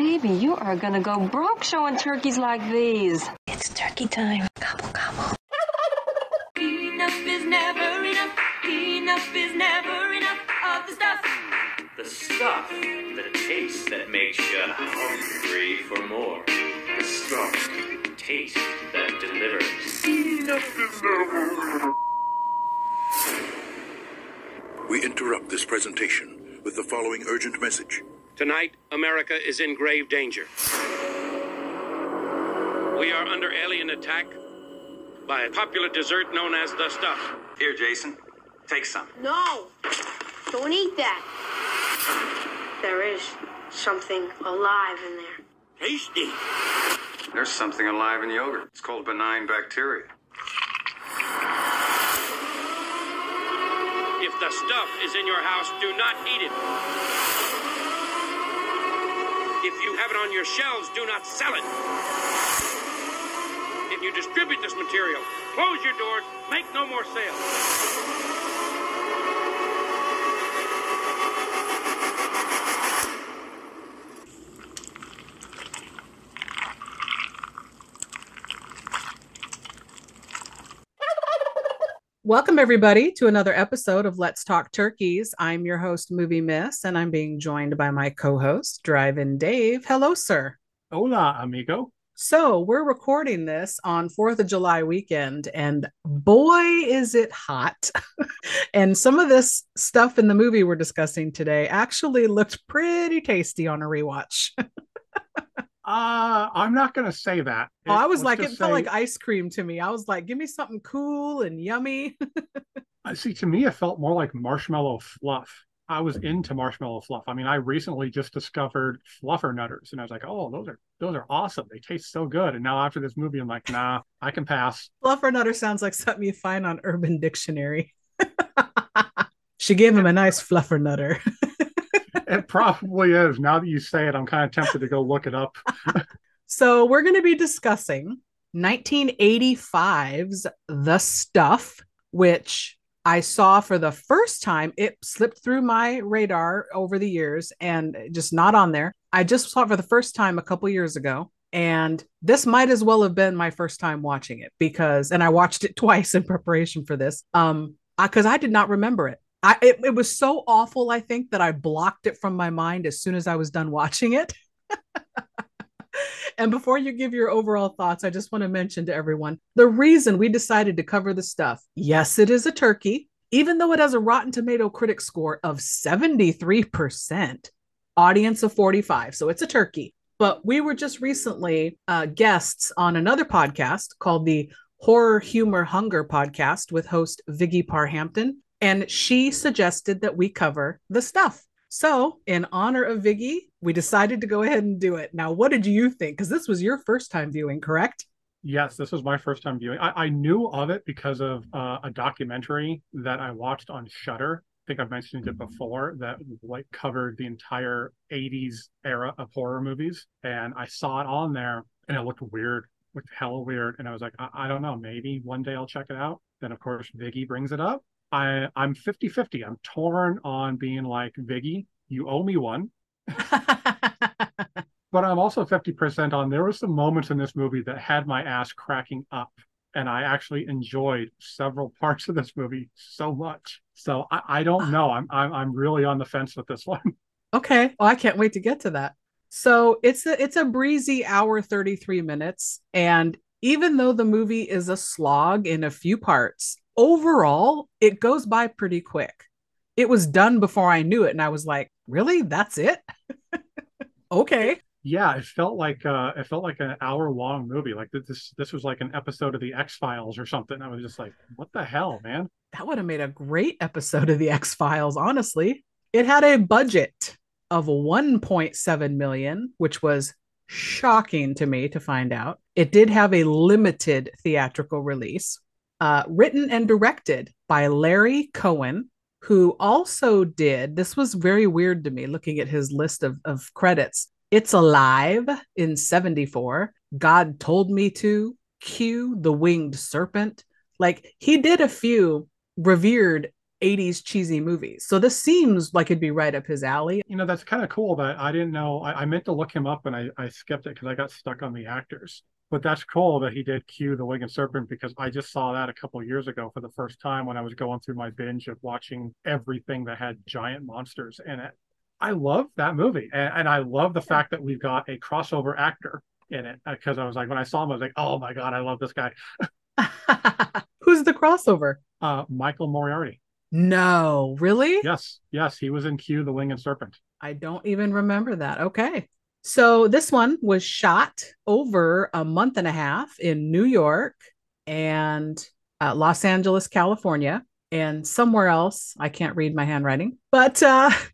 Baby, you are gonna go broke showing turkeys like these. It's turkey time. Gobble, gobble. Enough is never enough. Enough is never enough of the stuff. The stuff, the taste that makes you hungry for more. The stuff, taste that delivers. Enough is never enough. We interrupt this presentation with the following urgent message. Tonight, America is in grave danger. We are under alien attack by a popular dessert known as the stuff. Here, Jason, take some. No, don't eat that. There is something alive in there. Tasty. There's something alive in yogurt. It's called benign bacteria. If the stuff is in your house, do not eat it. If you have it on your shelves, do not sell it. If you distribute this material, close your doors, make no more sales. Welcome, everybody, to another episode of Let's Talk Turkeys. I'm your host, Movie Miss, and I'm being joined by my co-host, Drive-In Dave. Hello, sir. Hola, amigo. So we're recording this on 4th of July weekend, and boy, is it hot. And some of this stuff in the movie we're discussing today actually looked pretty tasty on a rewatch. I'm not going to say that. I was like, it felt like ice cream to me. I was like, give me something cool and yummy. See, to me, it felt more like marshmallow fluff. I was into marshmallow fluff. I mean, I recently just discovered Fluffernutters, and I was like, oh, those are awesome. They taste so good. And now after this movie, I'm like, nah, I can pass. Fluffernutter sounds like something you find on Urban Dictionary. She gave him a nice fluffernutter. It probably is. Now that you say it, I'm kind of tempted to go look it up. So we're going to be discussing 1985's The Stuff, which I saw for the first time. It slipped through my radar over the years and just not on there. I just saw it for the first time a couple years ago. And this might as well have been my first time watching it and I watched it twice in preparation for this because I did not remember it. It was so awful, I think, that I blocked it from my mind as soon as I was done watching it. And before you give your overall thoughts, I just want to mention to everyone, the reason we decided to cover the stuff, yes, it is a turkey, even though it has a Rotten Tomato critic score of 73%, audience of 45. So it's a turkey. But we were just recently guests on another podcast called the Horror Humor Hunger podcast with host Viggy Parhampton. And she suggested that we cover The Stuff. So in honor of Viggy, we decided to go ahead and do it. Now, what did you think? Because this was your first time viewing, correct? Yes, this was my first time viewing. I knew of it because of a documentary that I watched on Shudder. I think I've mentioned it before, that like covered the entire 80s era of horror movies. And I saw it on there and it looked weird, looked hella weird. And I was like, I don't know, maybe one day I'll check it out. Then, of course, Viggy brings it up. I'm 50-50. I'm torn on being like, Viggy, you owe me one. But I'm also 50% on, there were some moments in this movie that had my ass cracking up. And I actually enjoyed several parts of this movie so much. So I don't know. I'm really on the fence with this one. Okay. Well, I can't wait to get to that. So it's a breezy hour, 33 minutes. And even though the movie is a slog in a few parts, overall, it goes by pretty quick. It was done before I knew it. And I was like, really? That's it? Okay. Yeah, it felt like an hour-long movie. Like this was like an episode of the X-Files or something. I was just like, what the hell, man? That would have made a great episode of the X-Files, honestly. It had a budget of $1.7 million, which was shocking to me to find out. It did have a limited theatrical release. Written and directed by Larry Cohen, who also did, this was very weird to me looking at his list of credits. It's Alive in 74, God Told Me To, Q, The Winged Serpent. Like, he did a few revered 80s cheesy movies. So this seems like it'd be right up his alley. You know, that's kind of cool that I didn't know. I meant to look him up and I skipped it because I got stuck on the actors. But that's cool that he did Q the Winged Serpent because I just saw that a couple of years ago for the first time when I was going through my binge of watching everything that had giant monsters in it. I love that movie. And I love the fact that we've got a crossover actor in it because I was like, when I saw him, I was like, oh my God, I love this guy. Who's the crossover? Michael Moriarty. No, really? Yes, he was in Q the Winged Serpent. I don't even remember that. Okay. So this one was shot over a month and a half in New York and Los Angeles, California, and somewhere else. I can't read my handwriting, but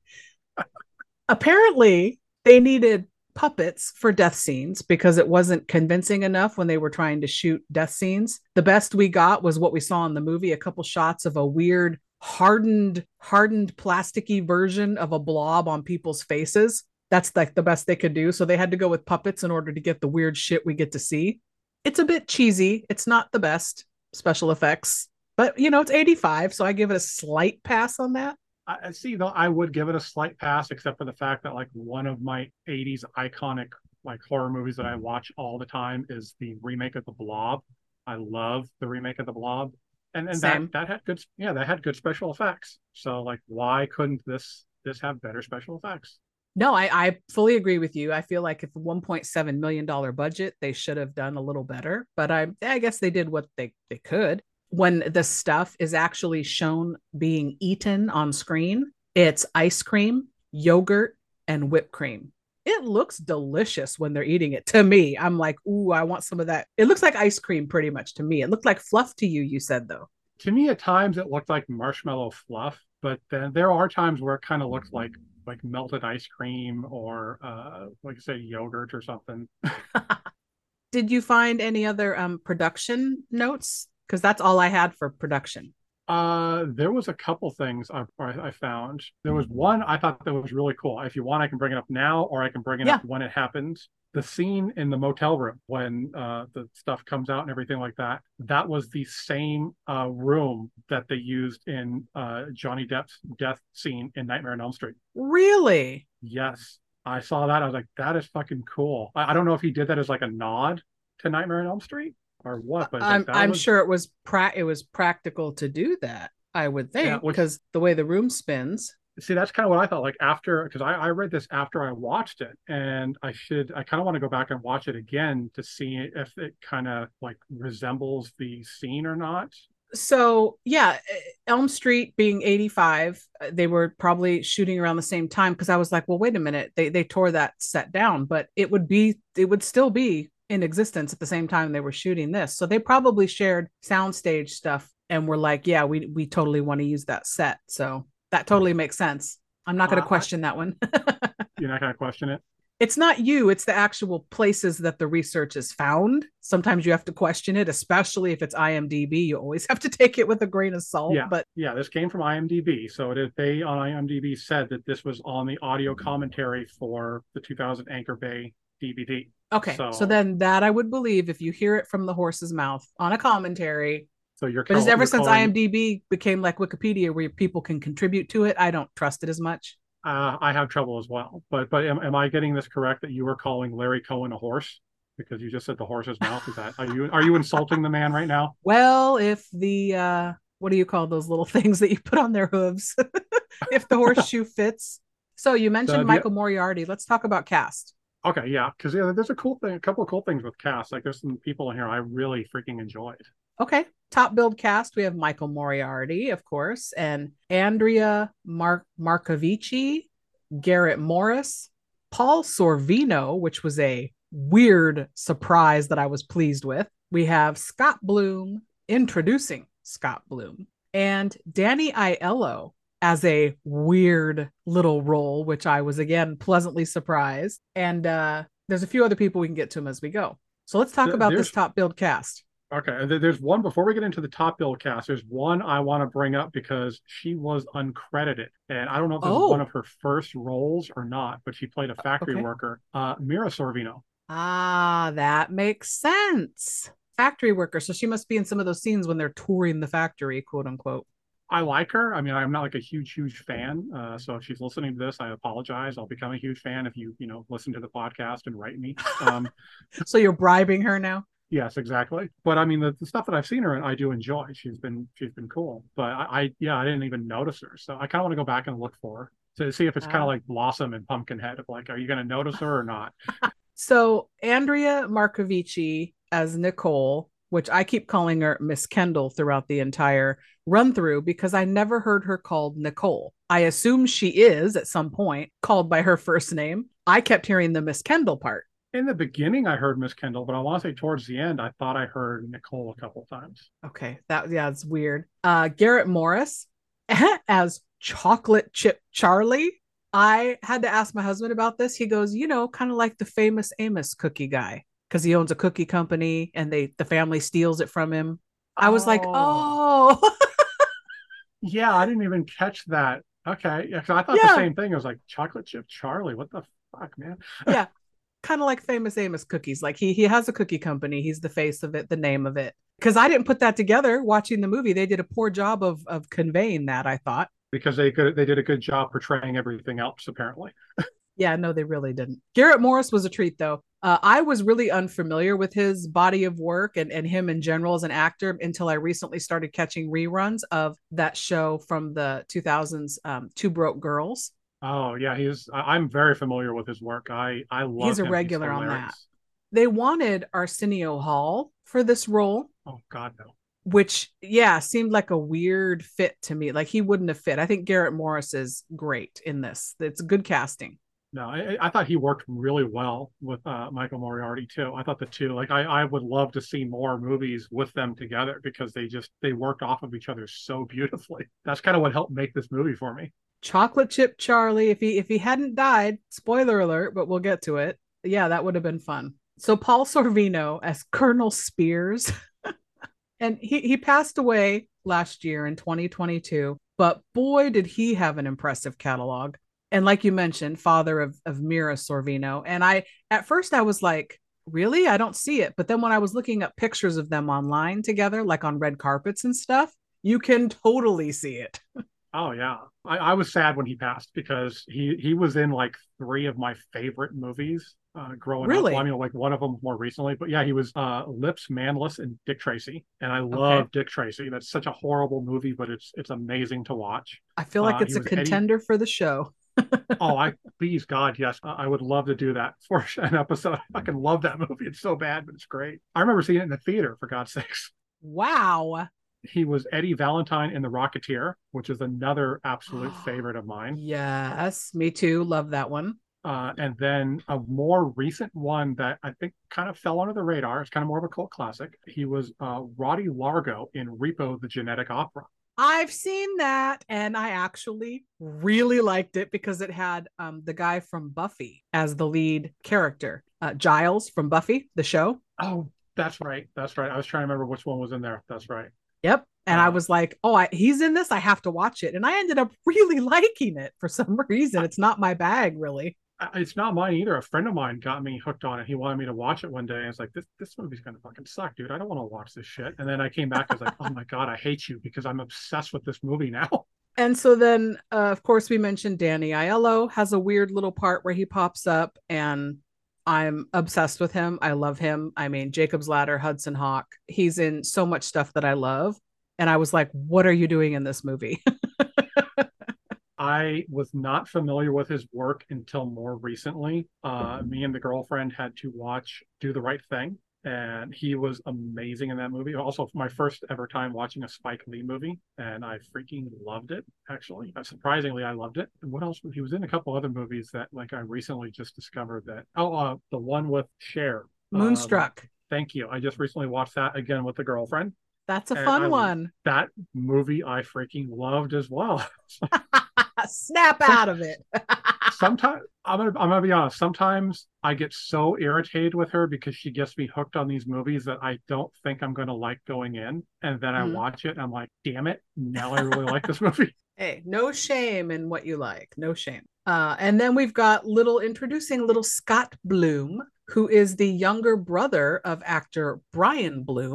apparently they needed puppets for death scenes because it wasn't convincing enough when they were trying to shoot death scenes. The best we got was what we saw in the movie, a couple shots of a weird hardened plasticky version of a blob on people's faces. That's like the best they could do. So they had to go with puppets in order to get the weird shit we get to see. It's a bit cheesy. It's not the best special effects, but you know, it's 85. So I give it a slight pass on that. I see, though, I would give it a slight pass, except for the fact that like one of my 80s iconic like horror movies that I watch all the time is the remake of The Blob. I love the remake of The Blob. And that had good, yeah, that had good special effects. So like, why couldn't this have better special effects? No, I fully agree with you. I feel like if a $1.7 million budget, they should have done a little better. But I guess they did what they could. When the stuff is actually shown being eaten on screen, it's ice cream, yogurt, and whipped cream. It looks delicious when they're eating it. To me, I'm like, ooh, I want some of that. It looks like ice cream pretty much to me. It looked like fluff to you, you said, though. To me, at times, it looked like marshmallow fluff. But then there are times where it kind of looks like melted ice cream or like I say, yogurt or something. Did you find any other production notes? Because that's all I had for production. There was a couple things I found. There was one I thought that was really cool. If you want, I can bring it up now, or I can bring it up when it happens. The scene in the motel room when the stuff comes out and everything like that. That was the same room that they used in Johnny Depp's death scene in Nightmare on Elm Street. Really? Yes, I saw that. I was like, that is fucking cool. I don't know if he did that as like a nod to Nightmare on Elm Street or what, but I'm sure it was practical to do that. I would think because the way the room spins. See, that's kind of what I thought. Like after, because I read this after I watched it, and I kind of want to go back and watch it again to see if it kind of like resembles the scene or not. So yeah, Elm Street being 85, they were probably shooting around the same time because I was like, well, wait a minute, they tore that set down, but it would still be in existence at the same time they were shooting this. So they probably shared soundstage stuff and were like, yeah, we totally want to use that set. So that totally makes sense. I'm not going to question that one. You're not going to question it? It's not you. It's the actual places that the research is found. Sometimes you have to question it, especially if it's IMDb. You always have to take it with a grain of salt. Yeah, but this came from IMDb. So they on IMDb said that this was on the audio commentary for the 2000 Anchor Bay DVD. Okay, so then that I would believe if you hear it from the horse's mouth on a commentary. So but ever since IMDb became like Wikipedia, where people can contribute to it, I don't trust it as much. I have trouble as well. But am I getting this correct that you were calling Larry Cohen a horse because you just said the horse's mouth? Is that are you insulting the man right now? Well, if the what do you call those little things that you put on their hooves? If the horseshoe fits. So you mentioned Michael Moriarty. Let's talk about cast. Okay, yeah, because there's a couple of cool things with cast. Like there's some people in here I really freaking enjoyed. Okay, top build cast. We have Michael Moriarty, of course, and Andrea Marcovici, Garrett Morris, Paul Sorvino, which was a weird surprise that I was pleased with. We have Scott Bloom, introducing Scott Bloom, and Danny Aiello as a weird little role, which I was again pleasantly surprised. And there's a few other people we can get to them as we go. So let's talk about this top build cast. Okay, there's one before we get into the top build cast. There's one I want to bring up because she was uncredited, and I don't know if this is one of her first roles or not, but she played a factory worker, Mira Sorvino. Ah, that makes sense. Factory worker, so she must be in some of those scenes when they're touring the factory, quote unquote. I like her. I mean, I'm not like a huge fan. So if she's listening to this, I apologize. I'll become a huge fan if you listen to the podcast and write me. So you're bribing her now? Yes, exactly. But I mean, the stuff that I've seen her in, I do enjoy. She's been cool. But I didn't even notice her. So I kind of want to go back and look for her to see if it's kind of like Blossom and Pumpkinhead. Of like, are you going to notice her or not? So Andrea Marcovici as Nicole, which I keep calling her Miss Kendall throughout the entire run through because I never heard her called Nicole. I assume she is at some point called by her first name. I kept hearing the Miss Kendall part. In the beginning, I heard Miss Kendall, but I want to say towards the end, I thought I heard Nicole a couple times. Okay, it's weird. Garrett Morris as Chocolate Chip Charlie. I had to ask my husband about this. He goes, kind of like the famous Amos cookie guy, because he owns a cookie company and the family steals it from him. I was like, oh. Yeah, I didn't even catch that. Okay, yeah, because I thought the same thing. I was like, Chocolate Chip Charlie, what the fuck, man? Yeah, kind of like famous Amos cookies. Like he has a cookie company. He's the face of it, the name of it. Because I didn't put that together watching the movie. They did a poor job of conveying that, I thought. Because they did a good job portraying everything else, apparently. Yeah, no, they really didn't. Garrett Morris was a treat, though. I was really unfamiliar with his body of work and him in general as an actor until I recently started catching reruns of that show from the 2000s, Two Broke Girls. Oh, yeah, I'm very familiar with his work. I love He's a him. regular on that. They wanted Arsenio Hall for this role. Oh, God, no. Which, seemed like a weird fit to me. Like he wouldn't have fit. I think Garrett Morris is great in this. It's good casting. No, I thought he worked really well with Michael Moriarty too. I thought the two, like I would love to see more movies with them together because they worked off of each other so beautifully. That's kind of what helped make this movie for me. Chocolate Chip Charlie, if he hadn't died, spoiler alert, but we'll get to it. Yeah, that would have been fun. So Paul Sorvino as Colonel Spears. And he passed away last year in 2022, but boy, did he have an impressive catalog. And like you mentioned, father of Mira Sorvino. And at first I was like, really? I don't see it. But then when I was looking up pictures of them online together, like on red carpets and stuff, you can totally see it. Oh, yeah. I was sad when he passed because he was in like 3 of my favorite movies growing up. Well, I mean, like one of them more recently. But yeah, he was Lips, Manless, and Dick Tracy. And I love Dick Tracy. That's such a horrible movie, but it's amazing to watch. I feel like it's a contender for the show. Please, God, yes. I would love to do that for an episode. I fucking love that movie. It's so bad, but it's great. I remember seeing it in the theater, for God's sakes. Wow. He was Eddie Valentine in The Rocketeer, which is another absolute favorite of mine. Yes, me too. Love that one. And then a more recent one that I think kind of fell under the radar. It's kind of more of a cult classic. He was Roddy Largo in Repo, the Genetic Opera. I've seen that, and I actually really liked it because it had the guy from Buffy as the lead character, Giles from Buffy, the show. Oh, that's right. That's right. I was trying to remember which one was in there. That's right. Yep. And I was like, he's in this. I have to watch it. And I ended up really liking it for some reason. It's not my bag, really. It's not mine either. A friend of mine got me hooked on it. He wanted me to watch it one day. And I was like, this movie's going to fucking suck, dude. I don't want to watch this shit. And then I came back. I was like, oh my God, I hate you because I'm obsessed with this movie now. And so then, of course, we mentioned Danny Aiello has a weird little part where he pops up and I'm obsessed with him. I love him. I mean, Jacob's Ladder, Hudson Hawk. He's in so much stuff that I love. And I was like, what are you doing in this movie? I was not familiar with his work until more recently. Me and the girlfriend had to watch Do the Right Thing, and he was amazing in that movie. Also, my first ever time watching a Spike Lee movie, and I freaking loved it, actually. Surprisingly, I loved it. And what else? He was in a couple other movies that like I recently just discovered that. The one with Cher. Moonstruck. Thank you. I just recently watched that again with the girlfriend. That's a fun one. That movie I freaking loved as well. Snap out of it. Sometimes I'm gonna be honest. Sometimes I get so irritated with her because she gets me hooked on these movies that I don't think I'm gonna like going in, and then I watch it and I'm like, damn it, now I really like this movie. Hey, no shame in what you like. No shame. And then we've got introducing little Scott Bloom, who is the younger brother of actor Brian Bloom.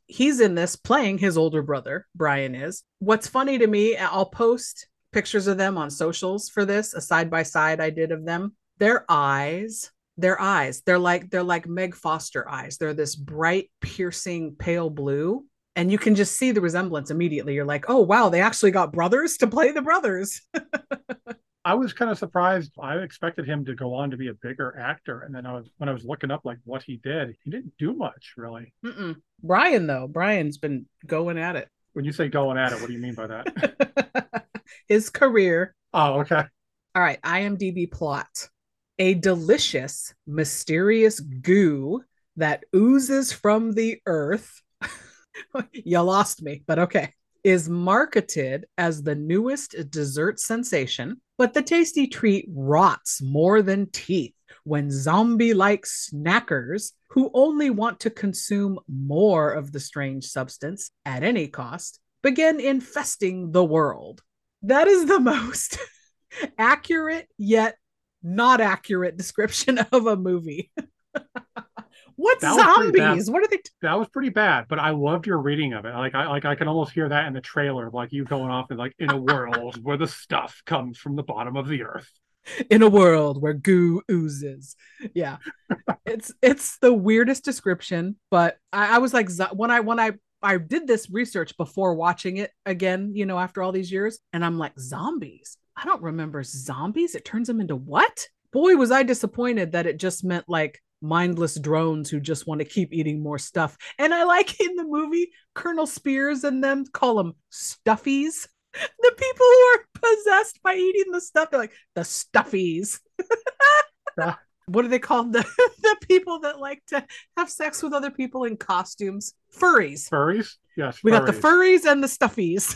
he's in this playing his older brother. Brian is. What's funny to me, I'll post pictures of them on socials for this, a side by side I did of them. Their eyes, they're like Meg Foster eyes. They're this bright, piercing, pale blue. And you can just see the resemblance immediately. You're like, oh, wow, they actually got brothers to play the brothers. I was kind of surprised. I expected him to go on to be a bigger actor. And then when I was looking up like what he didn't do much really. Brian, though, Brian's been going at it. When you say going at it, what do you mean by that? His career. Oh, okay. All right. IMDb plot. A delicious, mysterious goo that oozes from the earth. You lost me, but okay. Is marketed as the newest dessert sensation, but the tasty treat rots more than teeth when zombie-like snackers who only want to consume more of the strange substance at any cost begin infesting the world. That is the most accurate yet not accurate description of a movie. What zombies? What are they? That was pretty bad, but I loved your reading of it. I can almost hear that in the trailer, like you going off and like in a world where the stuff comes from the bottom of the earth. In a world where goo oozes. Yeah. it's the weirdest description, but I was like, when I did this research before watching it again, you know, after all these years, and I'm like, zombies? I don't remember zombies. It turns them into what? Boy, was I disappointed that it just meant like mindless drones who just want to keep eating more stuff. And I like in the movie, Colonel Spears and them call them stuffies. The people who are possessed by eating the stuff, they're like, the stuffies. What are they called? The people that like to have sex with other people in costumes? Furries. Furries? Yes. We got the furries and the stuffies.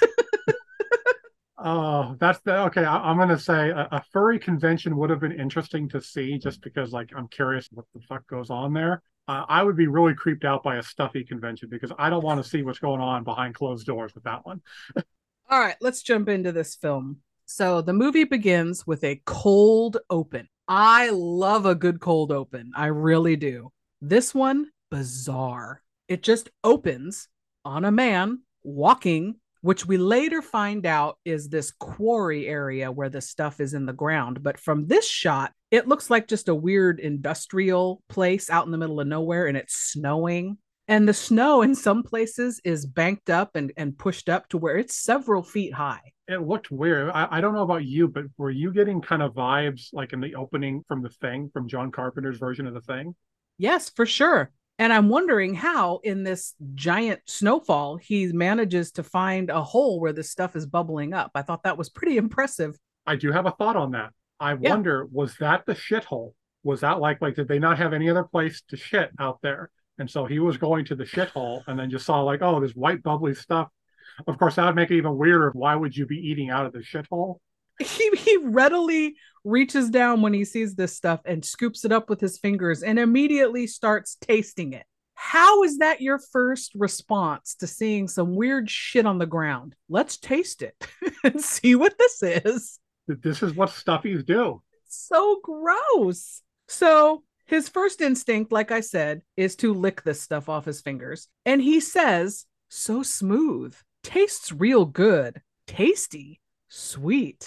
Oh, okay. I'm going to say a furry convention would have been interesting to see just because, like, I'm curious what the fuck goes on there. I would be really creeped out by a stuffy convention because I don't want to see what's going on behind closed doors with that one. All right, let's jump into this film. So the movie begins with a cold open. I love a good cold open. I really do. This one, bizarre. It just opens on a man walking, which we later find out is this quarry area where the stuff is in the ground. But from this shot, it looks like just a weird industrial place out in the middle of nowhere, and it's snowing. And the snow in some places is banked up and pushed up to where it's several feet high. It looked weird. I don't know about you, but were you getting kind of vibes like in the opening from The Thing, from John Carpenter's version of The Thing? Yes, for sure. And I'm wondering how in this giant snowfall, he manages to find a hole where this stuff is bubbling up. I thought that was pretty impressive. I do have a thought on that. I wonder, was that the shithole? Was that like, did they not have any other place to shit out there? And so he was going to the shithole and then just saw like, oh, this white bubbly stuff. Of course, that would make it even weirder. Why would you be eating out of the shithole? He readily reaches down when he sees this stuff and scoops it up with his fingers and immediately starts tasting it. How is that your first response to seeing some weird shit on the ground? Let's taste it and see what this is. This is what stuffies do. So gross. So his first instinct, like I said, is to lick this stuff off his fingers. And he says, so smooth, tastes real good, tasty, sweet.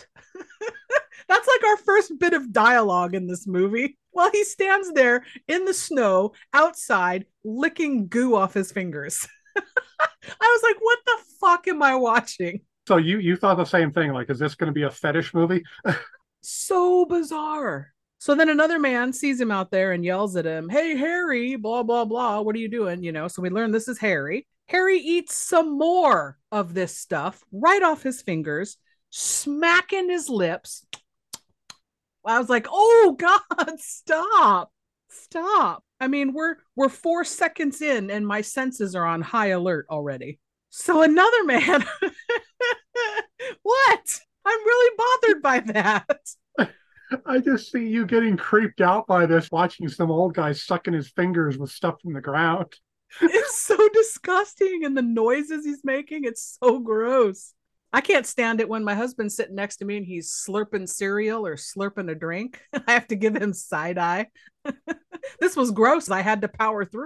That's like our first bit of dialogue in this movie. While he stands there in the snow outside, licking goo off his fingers. I was like, what the fuck am I watching? So you thought the same thing, like, is this going to be a fetish movie? So bizarre. So then another man sees him out there and yells at him, hey, Harry, blah, blah, blah. What are you doing? You know, so we learn this is Harry. Harry eats some more of this stuff right off his fingers, smacking his lips. I was like, oh God, stop. I mean, we're 4 seconds in and my senses are on high alert already. So another man, what? I'm really bothered by that. I just see you getting creeped out by this, watching some old guy sucking his fingers with stuff from the ground. It's so disgusting, and the noises he's making, it's so gross. I can't stand it when my husband's sitting next to me and he's slurping cereal or slurping a drink. I have to give him side eye. This was gross. I had to power through it.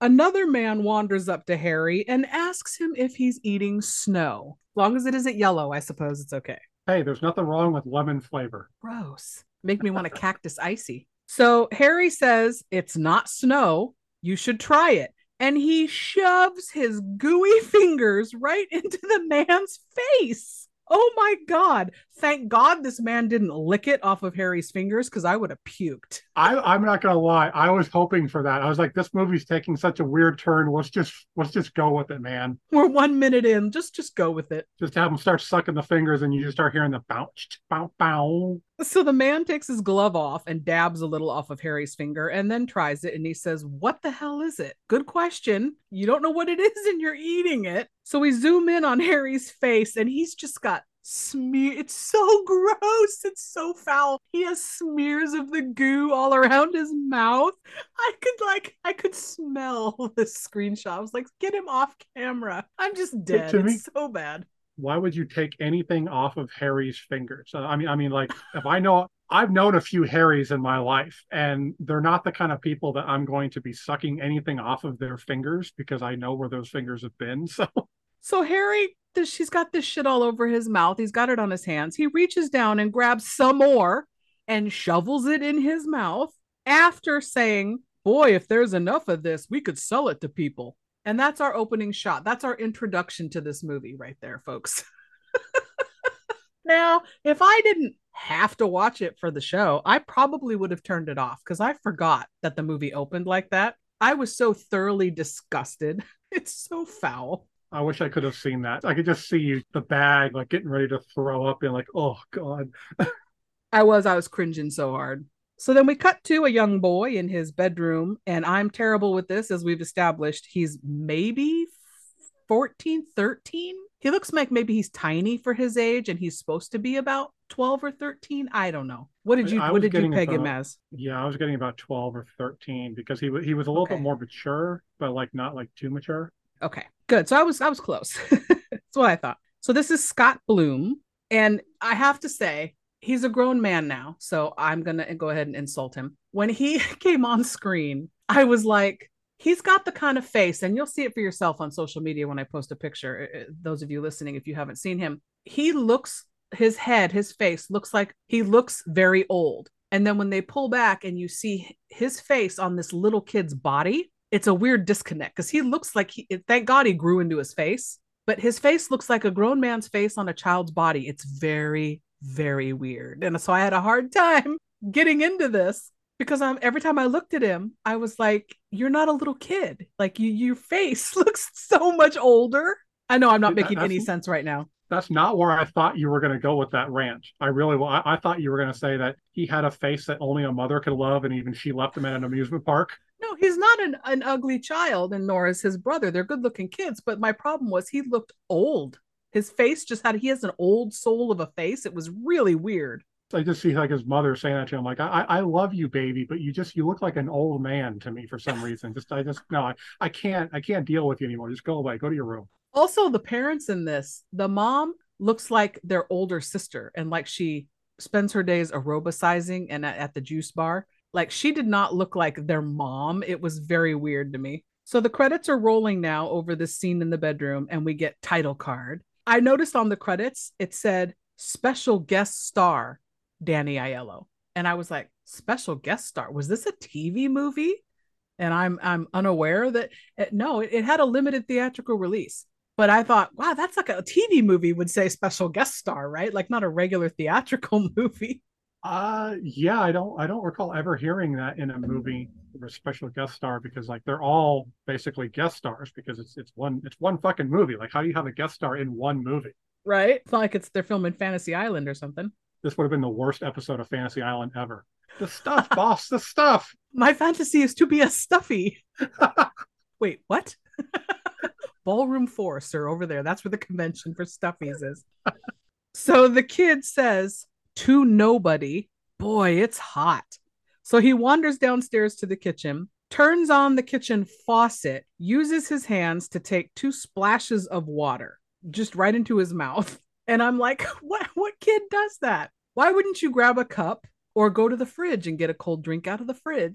Another man wanders up to Harry and asks him if he's eating snow. As long as it isn't yellow, I suppose it's okay. Hey, there's nothing wrong with lemon flavor. Gross. Make me want a cactus icy. So Harry says, it's not snow. You should try it. And he shoves his gooey fingers right into the man's face. Oh my God. Thank God this man didn't lick it off of Harry's fingers because I would have puked. I'm not gonna lie. I was hoping for that. I was like, this movie's taking such a weird turn. Let's just go with it, man. We're 1 minute in. Just go with it. Just have him start sucking the fingers and you just start hearing the bounce, bow, bow. So the man takes his glove off and dabs a little off of Harry's finger and then tries it. And he says, what the hell is it? Good question. You don't know what it is and you're eating it. So we zoom in on Harry's face and he's just got smear. It's so gross. It's so foul. He has smears of the goo all around his mouth. I could smell this screenshot. I was like, get him off camera. I'm just dead. It's so bad. Why would you take anything off of Harry's fingers? I mean, like, if I've known a few Harrys in my life, and they're not the kind of people that I'm going to be sucking anything off of their fingers because I know where those fingers have been. So Harry, she's got this shit all over his mouth. He's got it on his hands. He reaches down and grabs some more and shovels it in his mouth after saying, boy, if there's enough of this, we could sell it to people. And that's our opening shot. That's our introduction to this movie right there, folks. Now, if I didn't have to watch it for the show, I probably would have turned it off because I forgot that the movie opened like that. I was so thoroughly disgusted. It's so foul. I wish I could have seen that. I could just see the bag like getting ready to throw up and like, oh God. I was cringing so hard. So then we cut to a young boy in his bedroom, and I'm terrible with this, as we've established. He's maybe 14, 13. He looks like maybe he's tiny for his age, and he's supposed to be about 12 or 13. I don't know. What did you peg him as? Yeah, I was getting about 12 or 13 because he was a little bit more mature, but like not like too mature. Okay, good. So I was close. That's what I thought. So this is Scott Bloom, and I have to say, he's a grown man now, so I'm going to go ahead and insult him. When he came on screen, I was like, he's got the kind of face, and you'll see it for yourself on social media when I post a picture. Those of you listening, if you haven't seen him, his face looks like he looks very old. And then when they pull back and you see his face on this little kid's body, it's a weird disconnect because he looks like thank God he grew into his face, but his face looks like a grown man's face on a child's body. It's very, very weird. And so I had a hard time getting into this because every time I looked at him, I was like, you're not a little kid. Like your face looks so much older. I know I'm not making any sense right now. That's not where I thought you were going to go with that rant. I thought you were going to say that he had a face that only a mother could love, and even she left him at an amusement park. No, he's not an ugly child, and nor is his brother. They're good-looking kids, but my problem was he looked old. His face he has an old soul of a face. It was really weird. I just see like his mother saying that to him, like, I love you, baby, but you look like an old man to me for some reason. I can't deal with you anymore. Just go away. Go to your room. Also, the parents in this, the mom looks like their older sister, and like she spends her days aerobicizing and at the juice bar. Like she did not look like their mom. It was very weird to me. So the credits are rolling now over this scene in the bedroom, and we get title card. I noticed on the credits, it said special guest star, Danny Aiello. And I was like, special guest star? Was this a TV movie? And I'm unaware that, it had a limited theatrical release. But I thought, wow, that's like a TV movie would say special guest star, right? Like not a regular theatrical movie. Yeah, I don't recall ever hearing that in a movie for a special guest star, because like they're all basically guest stars because it's one fucking movie. Like how do you have a guest star in one movie? Right? It's not like they're filming Fantasy Island or something. This would have been the worst episode of Fantasy Island ever. The stuff, boss, the stuff. My fantasy is to be a stuffy. Wait, what? Ballroom 4, sir, over there. That's where the convention for stuffies is. So the kid says to nobody, boy, it's hot. So he wanders downstairs to the kitchen, turns on the kitchen faucet, uses his hands to take 2 splashes of water just right into his mouth. And I'm like, what kid does that? Why wouldn't you grab a cup or go to the fridge and get a cold drink out of the fridge?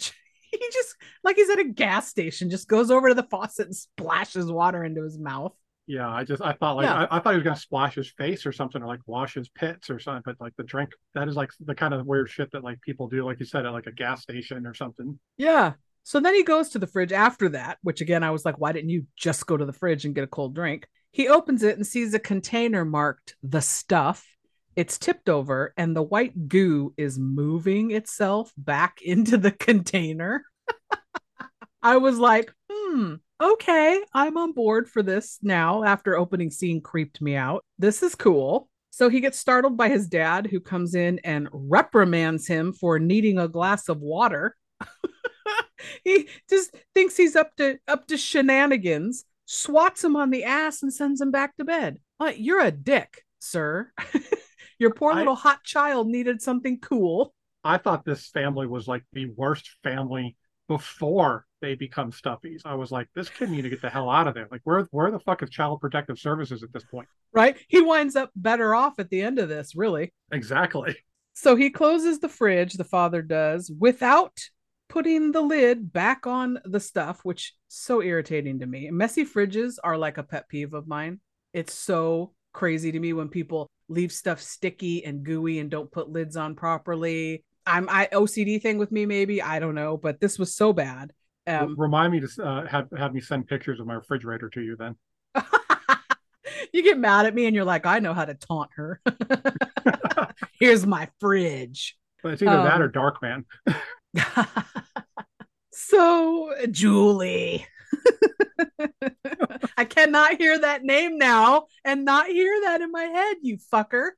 He just, like he's at a gas station, just goes over to the faucet and splashes water into his mouth. Yeah, I thought like Yeah. I thought he was gonna splash his face or something, or like wash his pits or something. But like the drink, that is like the kind of weird shit that like people do, like you said, at like a gas station or something. Yeah. So then he goes to the fridge after that, which again, I was like, why didn't you just go to the fridge and get a cold drink? He opens it and sees a container marked the stuff. It's tipped over and the white goo is moving itself back into the container. I was like, okay, I'm on board for this now after opening scene creeped me out. This is cool. So he gets startled by his dad, who comes in and reprimands him for needing a glass of water. He just thinks he's up to shenanigans, swats him on the ass, and sends him back to bed. You're a dick, sir. Your poor little hot child needed something cool. I thought this family was like the worst family before they become stuffies. I was like, this kid need to get the hell out of there. Like, where the fuck is Child Protective Services at this point? Right? He winds up better off at the end of this, really. Exactly. So he closes the fridge, the father does, without putting the lid back on the stuff, which is so irritating to me. Messy fridges are like a pet peeve of mine. It's so crazy to me when people leave stuff sticky and gooey and don't put lids on properly. I OCD thing with me, maybe, I don't know, but this was so bad. Remind me to have me send pictures of my refrigerator to you then. You get mad at me and you're like, I know how to taunt her. Here's my fridge. But it's either that or Dark Man. So, Julie. I cannot hear that name now and not hear that in my head, you fucker.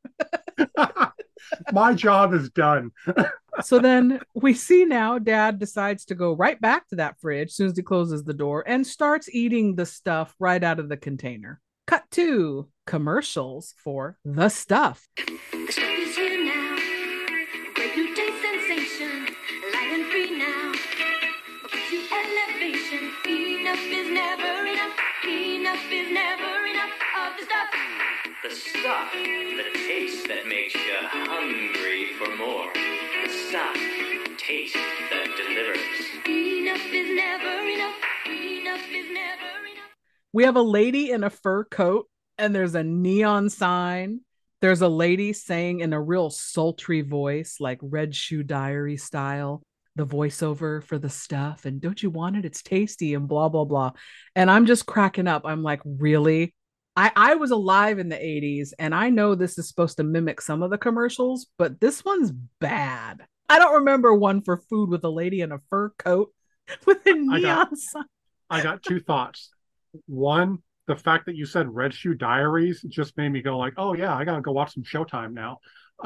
My job is done. So then we see now Dad decides to go right back to that fridge as soon as he closes the door and starts eating the stuff right out of the container. Cut to commercials for the stuff. The stuff is here now. Great new taste sensation. Light and free now. Gives you elevation. Enough is never enough. Enough is never enough of the stuff. The stuff, the taste that makes you hungry for more. The stuff, taste that delivers. Enough is never enough. Enough is never enough. We have a lady in a fur coat and there's a neon sign. There's a lady saying in a real sultry voice, like Red Shoe Diary style, the voiceover for the stuff. And don't you want it? It's tasty and blah, blah, blah. And I'm just cracking up. I'm like, really? I was alive in the 80s and I know this is supposed to mimic some of the commercials, but this one's bad. I don't remember one for food with a lady in a fur coat with a neon sign. I got two thoughts. One, the fact that you said Red Shoe Diaries just made me go like, oh yeah, I gotta go watch some Showtime now.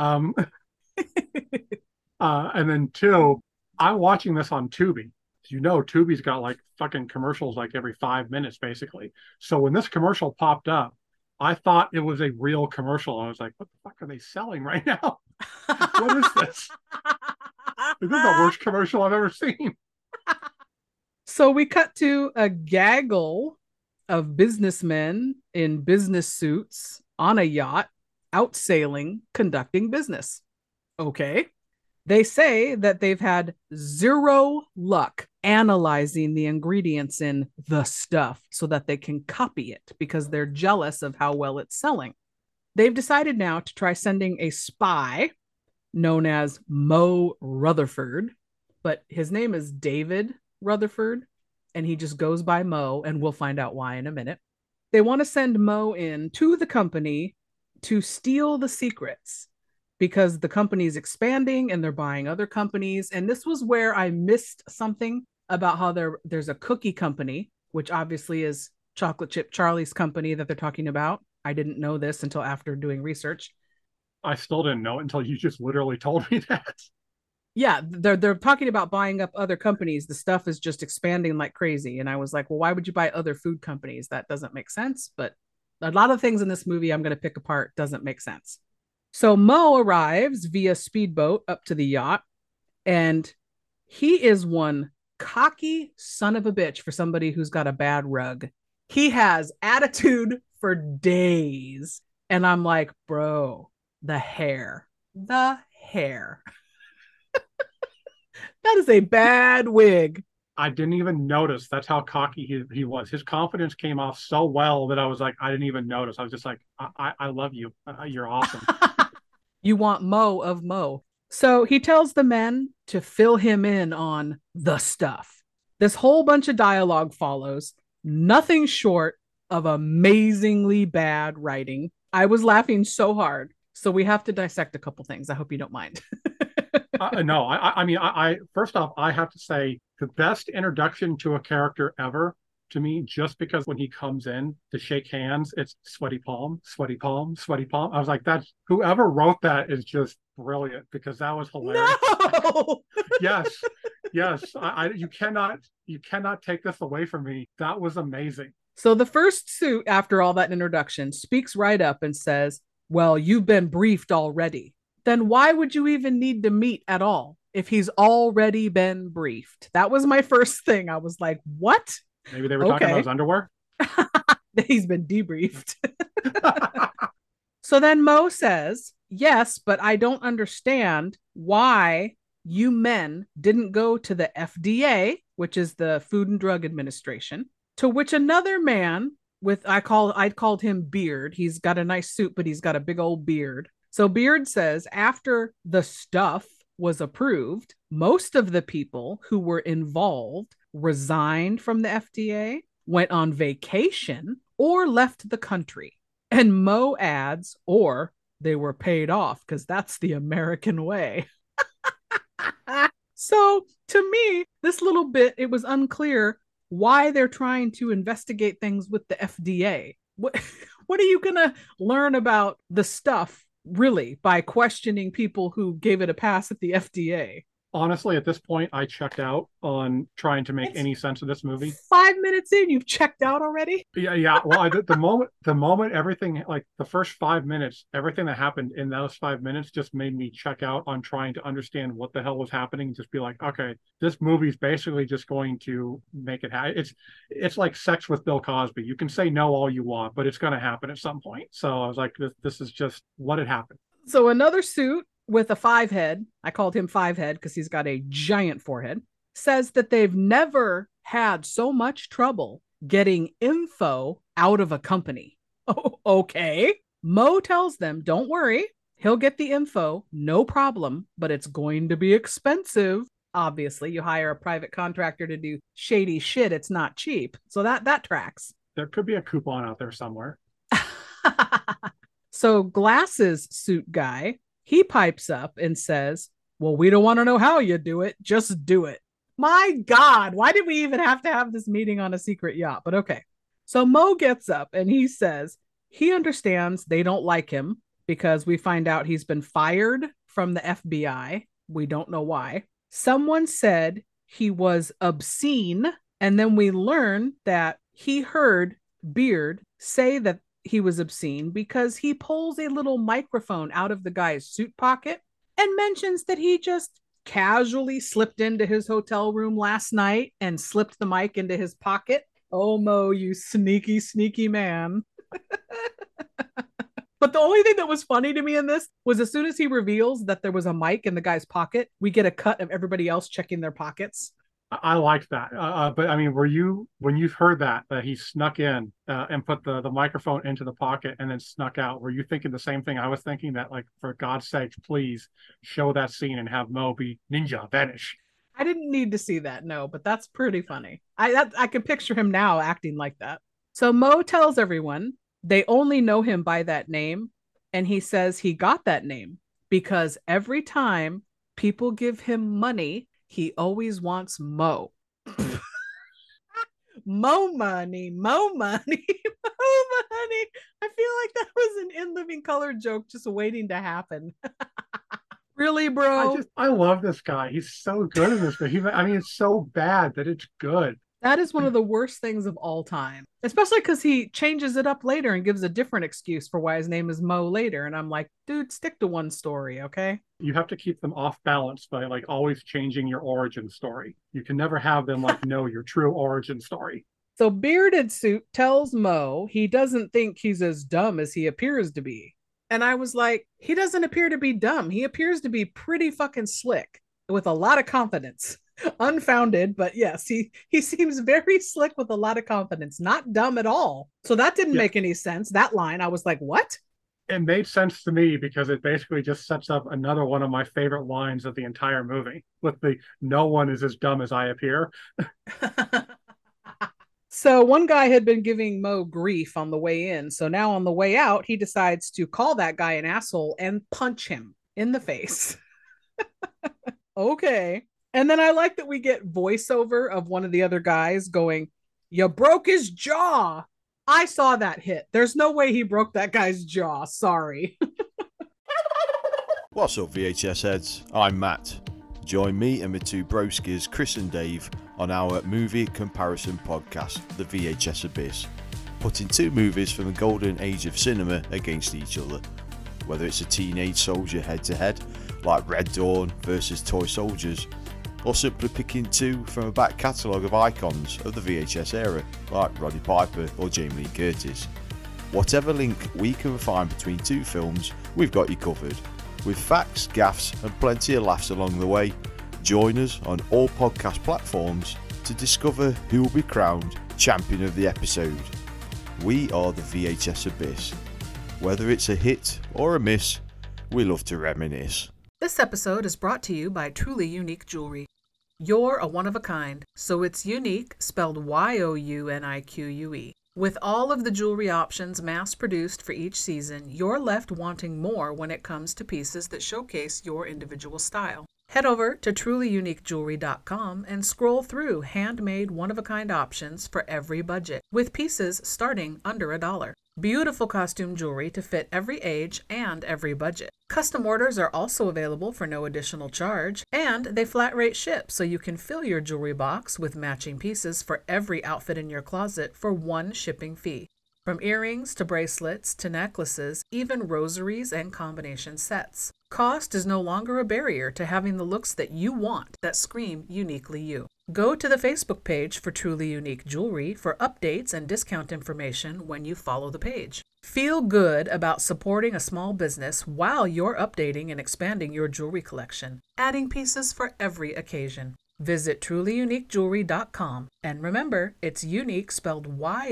And then two, I'm watching this on Tubi. You know, Tubi's got like fucking commercials like every 5 minutes, basically. So when this commercial popped up, I thought it was a real commercial. I was like, what the fuck are they selling right now? What is this? This is the worst commercial I've ever seen. So we cut to a gaggle of businessmen in business suits on a yacht, out sailing, conducting business. Okay. They say that they've had zero luck analyzing the ingredients in the stuff so that they can copy it because they're jealous of how well it's selling. They've decided now to try sending a spy known as Mo Rutherford, but his name is David Rutherford, and he just goes by Mo, and we'll find out why in a minute. They want to send Mo in to the company to steal the secrets because the company is expanding and they're buying other companies. And this was where I missed something about how there's a cookie company, which obviously is Chocolate Chip Charlie's company that they're talking about. I didn't know this until after doing research. I still didn't know it until you just literally told me that. Yeah, they're talking about buying up other companies. The stuff is just expanding like crazy. And I was like, well, why would you buy other food companies? That doesn't make sense. But a lot of things in this movie I'm going to pick apart doesn't make sense. So Mo arrives via speedboat up to the yacht, and he is one cocky son of a bitch for somebody who's got a bad rug. He has attitude for days. And I'm like, bro, the hair. That is a bad wig. I didn't even notice. That's how cocky he was. His confidence came off so well that I was like, I didn't even notice. I was just like, I love you. You're awesome. You want Mo of Mo. So he tells the men to fill him in on the stuff. This whole bunch of dialogue follows, nothing short of amazingly bad writing. I was laughing so hard. So we have to dissect a couple things. I hope you don't mind. No, I mean, first off, I have to say the best introduction to a character ever to me, just because when he comes in to shake hands, it's sweaty palm, sweaty palm, sweaty palm. I was like, that's whoever wrote that is just brilliant, because that was hilarious. No! yes. You cannot take this away from me. That was amazing. So the first suit, after all that introduction, speaks right up and says, well, you've been briefed already. Then why would you even need to meet at all if he's already been briefed? That was my first thing. I was like, what? Maybe they were talking about his underwear. He's been debriefed. So then Mo says, yes, but I don't understand why you men didn't go to the FDA, which is the Food and Drug Administration, to which another man with, I called him Beard. He's got a nice suit, but he's got a big old beard. So Beard says, after the stuff was approved, most of the people who were involved resigned from the FDA, went on vacation, or left the country. And Mo adds, or they were paid off, because that's the American way. So to me, this little bit, it was unclear why they're trying to investigate things with the FDA. What are you going to learn about the stuff, really, by questioning people who gave it a pass at the FDA? Honestly, at this point, I checked out on trying to make any sense of this movie. 5 minutes in, you've checked out already? Yeah. Well, the moment everything, like the first 5 minutes, everything that happened in those 5 minutes just made me check out on trying to understand what the hell was happening and just be like, okay, this movie's basically just going to make it happen. It's like sex with Bill Cosby. You can say no all you want, but it's going to happen at some point. So I was like, this is just what had happened. So another suit with a 5-head, I called him 5-head because he's got a giant forehead, says that they've never had so much trouble getting info out of a company. Oh, okay. Mo tells them, don't worry, he'll get the info, no problem, but it's going to be expensive. Obviously, you hire a private contractor to do shady shit, it's not cheap. So that tracks. There could be a coupon out there somewhere. So Glasses suit guy, he pipes up and says, well, we don't want to know how you do it. Just do it. My God, why did we even have to have this meeting on a secret yacht? But okay. So Mo gets up and he says he understands they don't like him because we find out he's been fired from the FBI. We don't know why. Someone said he was obscene. And then we learn that he heard Beard say that he was obscene because he pulls a little microphone out of the guy's suit pocket and mentions that he just casually slipped into his hotel room last night and slipped the mic into his pocket. Oh, Mo, you sneaky, sneaky man. But the only thing that was funny to me in this was as soon as he reveals that there was a mic in the guy's pocket, we get a cut of everybody else checking their pockets. I liked that. But I mean, when you've heard that he snuck in and put the microphone into the pocket and then snuck out, were you thinking the same thing I was thinking, that like, for God's sakes, please show that scene and have Mo be ninja vanish? I didn't need to see that, no, but that's pretty funny. I can picture him now acting like that. So Mo tells everyone they only know him by that name. And he says he got that name because every time people give him money, he always wants Mo. Mo money, Mo money, Mo money. I feel like that was an In Living Color joke just waiting to happen. Really, bro? I love this guy. He's so good in this. I mean, it's so bad that it's good. That is one of the worst things of all time, especially because he changes it up later and gives a different excuse for why his name is Mo later. And I'm like, dude, stick to one story, okay? You have to keep them off balance by like always changing your origin story. You can never have them like know your true origin story. So Bearded Suit tells Mo he doesn't think he's as dumb as he appears to be. And I was like, he doesn't appear to be dumb. He appears to be pretty fucking slick. with a lot of confidence. Unfounded, but yes, he seems very slick with a lot of confidence, not dumb at all. So that didn't make any sense. That line, I was like, what? It made sense to me because it basically just sets up another one of my favorite lines of the entire movie with the "no one is as dumb as I appear." So one guy had been giving Mo grief on the way in. So now on the way out, he decides to call that guy an asshole and punch him in the face. Okay. And then I like that we get voiceover of one of the other guys going, "You broke his jaw." I saw that hit. There's no way he broke that guy's jaw. Sorry. What's up, VHS heads? I'm Matt. Join me and my two broskies, Chris and Dave, on our movie comparison podcast, The VHS Abyss, putting two movies from the golden age of cinema against each other. Whether it's a teenage soldier head-to-head, like Red Dawn versus Toy Soldiers, or simply picking two from a back catalogue of icons of the VHS era, like Roddy Piper or Jamie Lee Curtis. Whatever link we can find between two films, we've got you covered. With facts, gaffes and plenty of laughs along the way. Join us on all podcast platforms to discover who will be crowned champion of the episode. We are the VHS Abyss. Whether it's a hit or a miss, we love to reminisce. This episode is brought to you by Truly Unique Jewelry. You're a one-of-a-kind, so it's unique, spelled Y-O-U-N-I-Q-U-E. With all of the jewelry options mass-produced for each season, you're left wanting more when it comes to pieces that showcase your individual style. Head over to trulyuniquejewelry.com and scroll through handmade one-of-a-kind options for every budget, with pieces starting under $1. Beautiful costume jewelry to fit every age and every budget. Custom orders are also available for no additional charge, and they flat rate ship so you can fill your jewelry box with matching pieces for every outfit in your closet for one shipping fee. From earrings to bracelets to necklaces, even rosaries and combination sets. Cost is no longer a barrier to having the looks that you want that scream uniquely you. Go to the Facebook page for Truly Unique Jewelry for updates and discount information when you follow the page. Feel good about supporting a small business while you're updating and expanding your jewelry collection, adding pieces for every occasion. Visit trulyuniquejewelry.com, and remember, it's unique spelled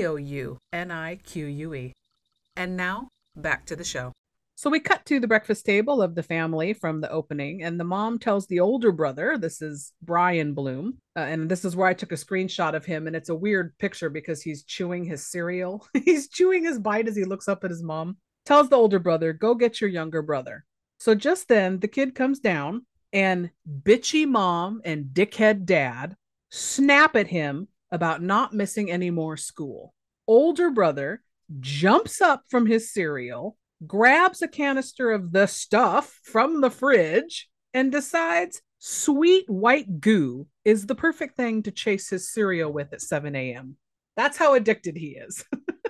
Y-O-U-N-I-Q-U-E. And now, back to the show. So we cut to the breakfast table of the family from the opening, and the mom tells the older brother, this is Brian Bloom, and this is where I took a screenshot of him, and it's a weird picture because he's chewing his cereal. He's chewing his bite as he looks up at his mom. Tells the older brother, go get your younger brother. So just then, the kid comes down, and bitchy mom and dickhead dad snap at him about not missing any more school. Older brother jumps up from his cereal, grabs a canister of the stuff from the fridge, and decides sweet white goo is the perfect thing to chase his cereal with at 7 a.m. That's how addicted he is.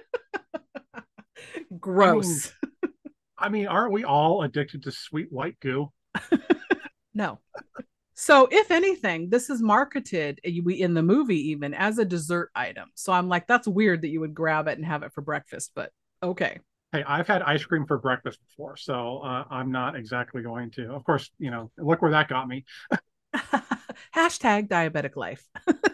Gross. I mean, aren't we all addicted to sweet white goo? No. So if anything, this is marketed in the movie even as a dessert item. So I'm like, that's weird that you would grab it and have it for breakfast, but okay. Hey, I've had ice cream for breakfast before, so I'm not exactly going to. Of course, look where that got me. Hashtag diabetic life.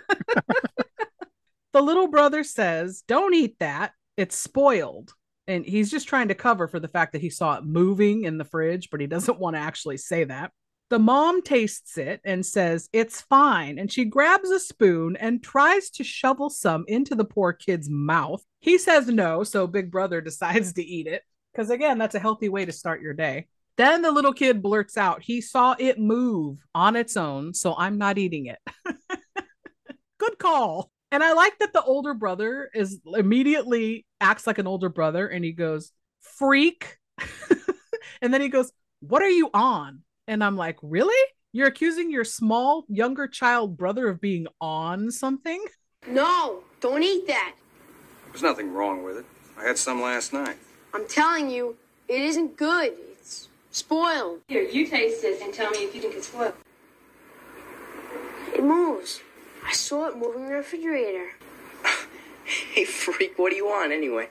The little brother says, don't eat that. It's spoiled. And he's just trying to cover for the fact that he saw it moving in the fridge, but he doesn't want to actually say that. The mom tastes it and says, it's fine. And she grabs a spoon and tries to shovel some into the poor kid's mouth. He says no, so Big Brother decides to eat it. Because again, that's a healthy way to start your day. Then the little kid blurts out, he saw it move on its own, so I'm not eating it. Good call. And I like that the older brother is immediately acts like an older brother and he goes, freak. And then he goes, what are you on? And I'm like, really? You're accusing your small, younger child brother of being on something? No, don't eat that. There's nothing wrong with it. I had some last night. I'm telling you, it isn't good. It's spoiled. Here, you taste it and tell me if you think it's spoiled. It moves. I saw it moving in the refrigerator. Hey, freak, what do you want anyway?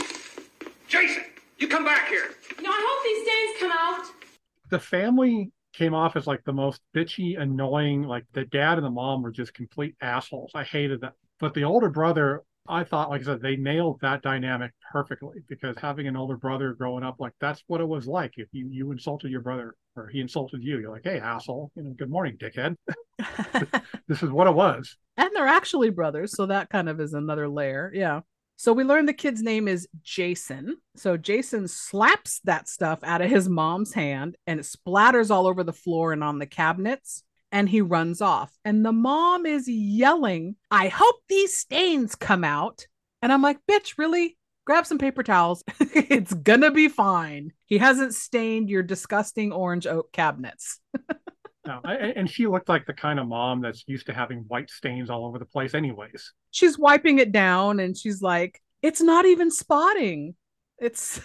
Jason, you come back here. I hope these stains come out. The family came off as like the most bitchy, annoying. Like the dad and the mom were just complete assholes. I hated that. But the older brother, I thought, like I said, they nailed that dynamic perfectly, because having an older brother growing up, like that's what it was like. If you insulted your brother or he insulted you, you're like, hey, asshole, good morning, dickhead. This is what it was. And they're actually brothers, so that kind of is another layer. Yeah. So we learned the kid's name is Jason. So Jason slaps that stuff out of his mom's hand and it splatters all over the floor and on the cabinets. And he runs off. And the mom is yelling, I hope these stains come out. And I'm like, bitch, really? Grab some paper towels. It's gonna be fine. He hasn't stained your disgusting orange oak cabinets. No, and she looked like the kind of mom that's used to having white stains all over the place anyways. She's wiping it down and she's like, it's not even spotting. It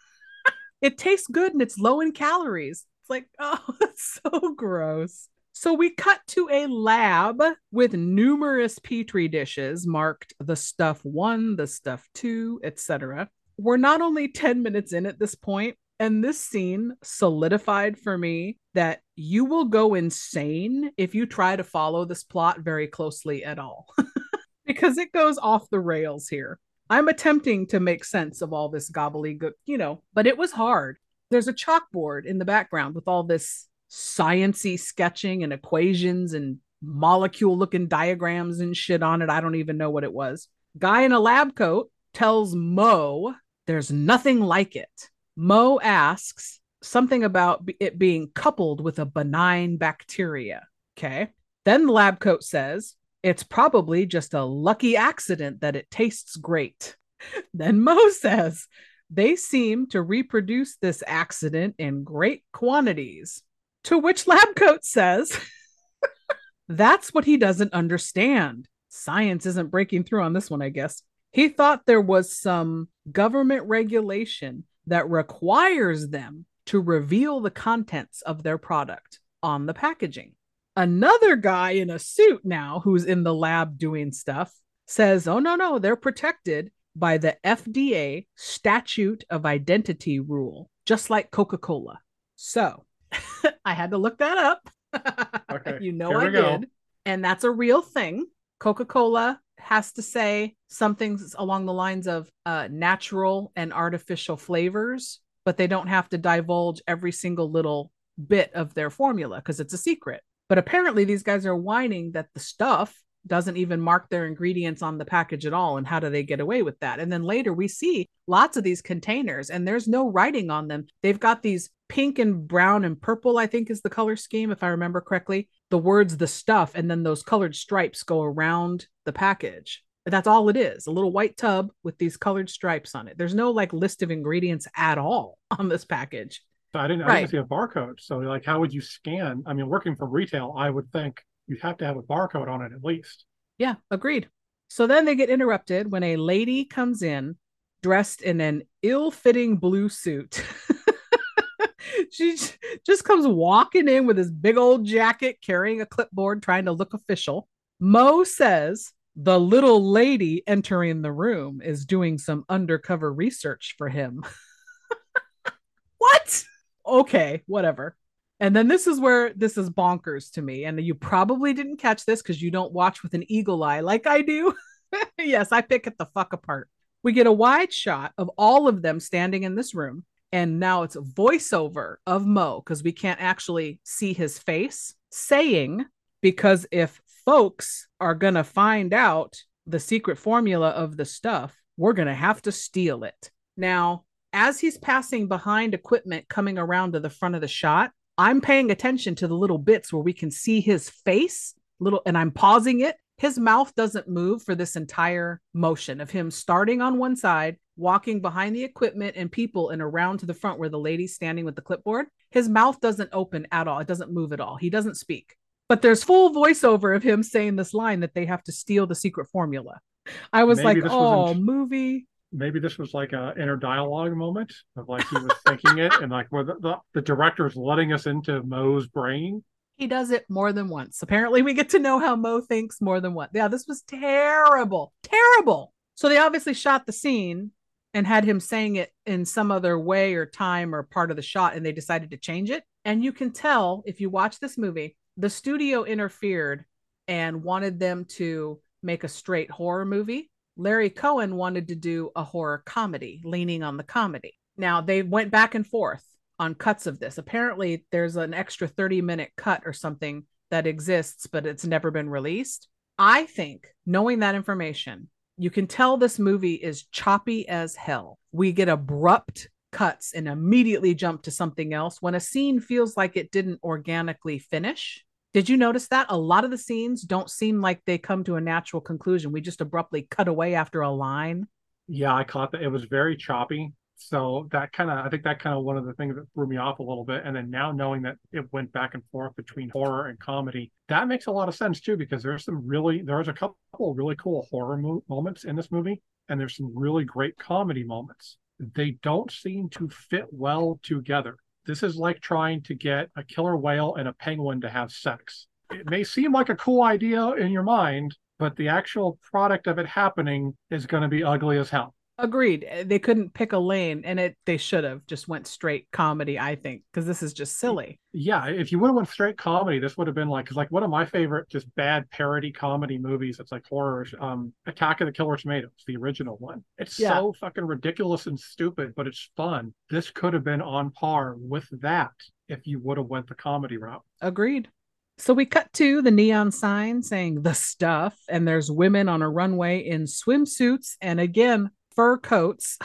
tastes good and it's low in calories. It's like, oh, it's so gross. So we cut to a lab with numerous petri dishes marked the stuff 1, the stuff 2, etc. We're not only 10 minutes in at this point, and this scene solidified for me that you will go insane if you try to follow this plot very closely at all, because it goes off the rails here. I'm attempting to make sense of all this gobbledygook, but it was hard. There's a chalkboard in the background with all this sciencey sketching and equations and molecule looking diagrams and shit on it. I don't even know what it was. Guy in a lab coat tells Mo there's nothing like it. Mo asks something about it being coupled with a benign bacteria. Okay. Then the lab coat says it's probably just a lucky accident that it tastes great. Then Mo says they seem to reproduce this accident in great quantities. To which lab coat says, that's what he doesn't understand. Science isn't breaking through on this one, I guess. He thought there was some government regulation that requires them to reveal the contents of their product on the packaging. Another guy in a suit now, who's in the lab doing stuff, says, oh, no, they're protected by the FDA Statute of Identity rule, just like Coca-Cola. So I had to look that up. Okay, I did. And that's a real thing. Coca-Cola has to say something along the lines of natural and artificial flavors, but they don't have to divulge every single little bit of their formula because it's a secret. But apparently these guys are whining that the stuff doesn't even mark their ingredients on the package at all. And how do they get away with that? And then later we see lots of these containers and there's no writing on them. They've got these pink and brown and purple, I think is the color scheme, if I remember correctly, the words, the stuff, and then those colored stripes go around the package. That's all it is, a little white tub with these colored stripes on it. There's no like list of ingredients at all on this package. I didn't see a barcode. So like, how would you scan? I mean, working for retail, I would think you'd have to have a barcode on it at least. Yeah, agreed. So then they get interrupted when a lady comes in dressed in an ill-fitting blue suit. She just comes walking in with this big old jacket, carrying a clipboard, trying to look official. Mo says the little lady entering the room is doing some undercover research for him. What? Okay, whatever. And then this is where this is bonkers to me. And you probably didn't catch this because you don't watch with an eagle eye like I do. Yes, I pick it the fuck apart. We get a wide shot of all of them standing in this room. And now it's a voiceover of Mo because we can't actually see his face saying, because if folks are going to find out the secret formula of the stuff, we're going to have to steal it. Now, as he's passing behind equipment coming around to the front of the shot, I'm paying attention to the little bits where we can see his face, and I'm pausing it. His mouth doesn't move for this entire motion of him starting on one side, walking behind the equipment and people and around to the front where the lady's standing with the clipboard. His mouth doesn't open at all. It doesn't move at all. He doesn't speak. But there's full voiceover of him saying this line that they have to steal the secret formula. I was like, oh, movie. Maybe this was like an inner dialogue moment of like he was thinking it and like where the director's letting us into Mo's brain. He does it more than once. Apparently we get to know how Mo thinks more than once. Yeah, this was terrible. Terrible. So they obviously shot the scene and had him saying it in some other way or time or part of the shot, and they decided to change it. And you can tell if you watch this movie, the studio interfered and wanted them to make a straight horror movie. Larry Cohen wanted to do a horror comedy, leaning on the comedy. Now, they went back and forth on cuts of this. Apparently, there's an extra 30-minute cut or something that exists, but it's never been released. I think, knowing that information, you can tell this movie is choppy as hell. We get abrupt cuts and immediately jump to something else when a scene feels like it didn't organically finish. Did you notice that? A lot of the scenes don't seem like they come to a natural conclusion. We just abruptly cut away after a line. Yeah, I caught that. It was very choppy. So that kind of, I think that kind of one of the things that threw me off a little bit. And then now knowing that it went back and forth between horror and comedy, that makes a lot of sense too, because there's a couple of really cool horror moments in this movie. And there's some really great comedy moments. They don't seem to fit well together. This is like trying to get a killer whale and a penguin to have sex. It may seem like a cool idea in your mind, but the actual product of it happening is going to be ugly as hell. Agreed. They couldn't pick a lane, and they should have just went straight comedy, I think, because this is just silly. Yeah, if you would have went straight comedy, this would have been like, because like one of my favorite just bad parody comedy movies, it's like horror, Attack of the Killer Tomatoes, the original one. It's so fucking ridiculous and stupid, but it's fun. This could have been on par with that if you would have went the comedy route. Agreed. So we cut to the neon sign saying the stuff, and there's women on a runway in swimsuits, and again, fur coats.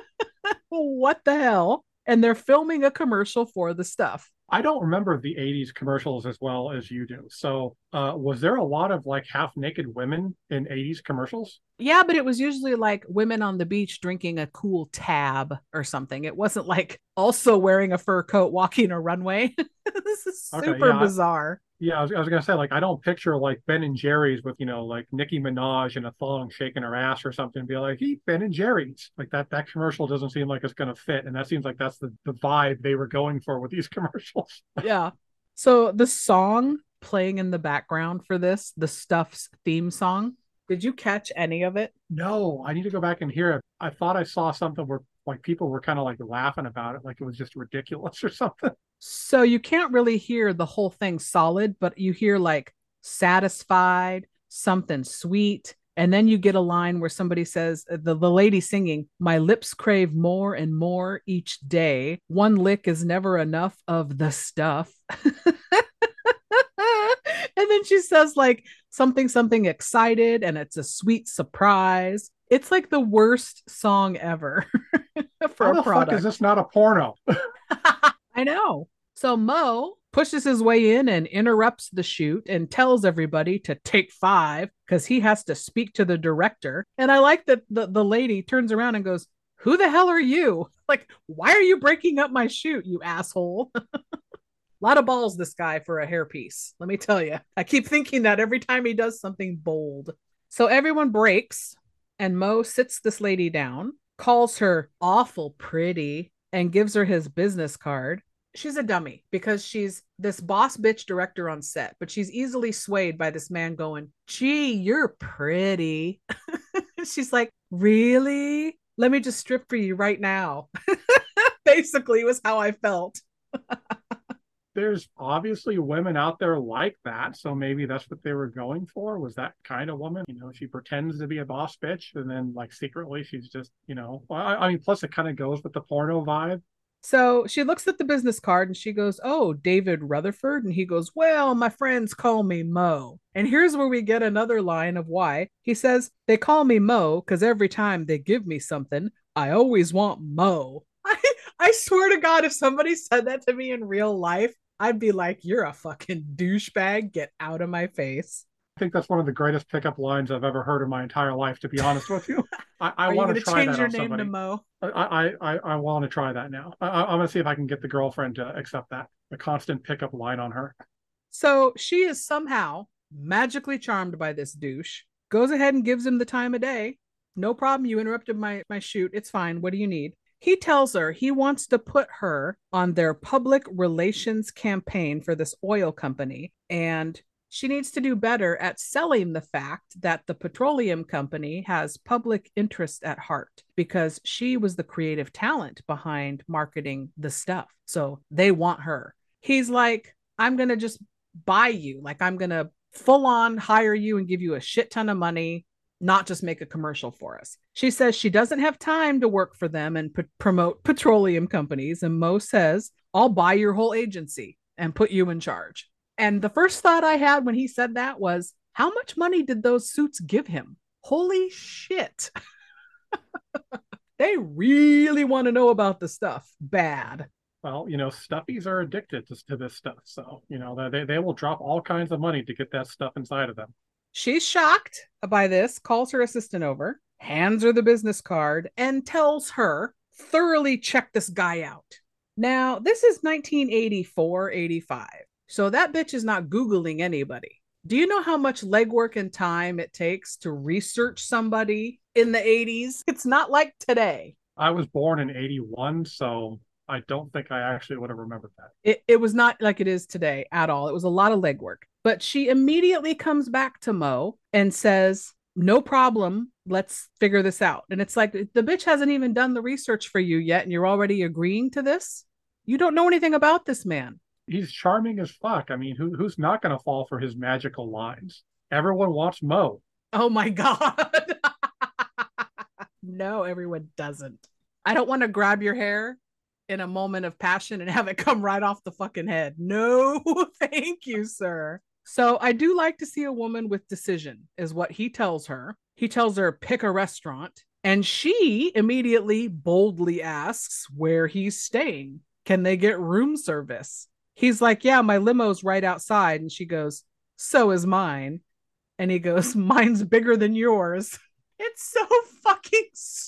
What the hell? And they're filming a commercial for the stuff. I don't remember the 80s commercials as well as you do. So was there a lot of like half naked women in 80s commercials? Yeah, but it was usually like women on the beach drinking a cool tab or something. It wasn't like also wearing a fur coat walking a runway. This is super bizarre. Yeah, I was going to say, like, I don't picture like Ben and Jerry's with, like Nicki Minaj in a thong shaking her ass or something and be like, eat Ben and Jerry's. Like that commercial doesn't seem like it's going to fit. And that seems like that's the vibe they were going for with these commercials. Yeah. So the song playing in the background for this, the Stuff's theme song, did you catch any of it? No, I need to go back and hear it. I thought I saw something where like people were kind of like laughing about it, like it was just ridiculous or something. So you can't really hear the whole thing solid, but you hear like satisfied, something sweet. And then you get a line where somebody says, the lady singing, my lips crave more and more each day. One lick is never enough of the stuff. And then she says like something excited, and it's a sweet surprise. It's like the worst song ever for How a the product. fuck is this not a porno? I know. So Mo pushes his way in and interrupts the shoot and tells everybody to take 5 because he has to speak to the director. And I like that the lady turns around and goes, who the hell are you? Like, why are you breaking up my shoot, you asshole? A lot of balls, this guy, for a hairpiece. Let me tell you. I keep thinking that every time he does something bold. So everyone breaks, and Mo sits this lady down, calls her awful pretty, and gives her his business card. She's a dummy because she's this boss bitch director on set, but she's easily swayed by this man going, gee, you're pretty. She's like, really? Let me just strip for you right now. Basically was how I felt. There's obviously women out there like that, so maybe that's what they were going for, was that kind of woman. She pretends to be a boss bitch, and then like secretly she's just, I mean, plus it kind of goes with the porno vibe. So she looks at the business card and she goes, oh, David Rutherford. And he goes, well, my friends call me Mo. And here's where we get another line of why. He says, they call me Mo because every time they give me something, I always want Mo. I swear to God, if somebody said that to me in real life, I'd be like, you're a fucking douchebag. Get out of my face. I think that's one of the greatest pickup lines I've ever heard in my entire life, to be honest with you. I want want to try change that your on name somebody. to Mo. I want to try that now. I'm going to see if I can get the girlfriend to accept that. The constant pickup line on her. So she is somehow magically charmed by this douche, goes ahead and gives him the time of day. No problem. You interrupted my shoot. It's fine. What do you need? He tells her he wants to put her on their public relations campaign for this oil company. And she needs to do better at selling the fact that the petroleum company has public interest at heart because she was the creative talent behind marketing the stuff. So they want her. He's like, I'm going to just buy you. Like, I'm going to full on hire you and give you a shit ton of money, not just make a commercial for us. She says she doesn't have time to work for them and promote petroleum companies. And Mo says, I'll buy your whole agency and put you in charge. And the first thought I had when he said that was, how much money did those suits give him? Holy shit. They really want to know about the stuff. Bad. Well, stuffies are addicted to this stuff. So, they will drop all kinds of money to get that stuff inside of them. She's shocked by this, calls her assistant over, hands her the business card, and tells her, thoroughly check this guy out. Now, this is 1984, 85. So that bitch is not Googling anybody. Do you know how much legwork and time it takes to research somebody in the 80s? It's not like today. I was born in 81, so I don't think I actually would have remembered that. It was not like it is today at all. It was a lot of legwork. But she immediately comes back to Mo and says, no problem, let's figure this out. And it's like, the bitch hasn't even done the research for you yet, and you're already agreeing to this? You don't know anything about this man. He's charming as fuck. I mean, who's not going to fall for his magical lines? Everyone wants Mo. Oh my God. No, everyone doesn't. I don't want to grab your hair in a moment of passion and have it come right off the fucking head. No, thank you, sir. So I do like to see a woman with decision, is what he tells her. He tells her, pick a restaurant. And she immediately boldly asks where he's staying. Can they get room service? He's like, yeah, my limo's right outside. And she goes, so is mine. And he goes, mine's bigger than yours. It's so fucking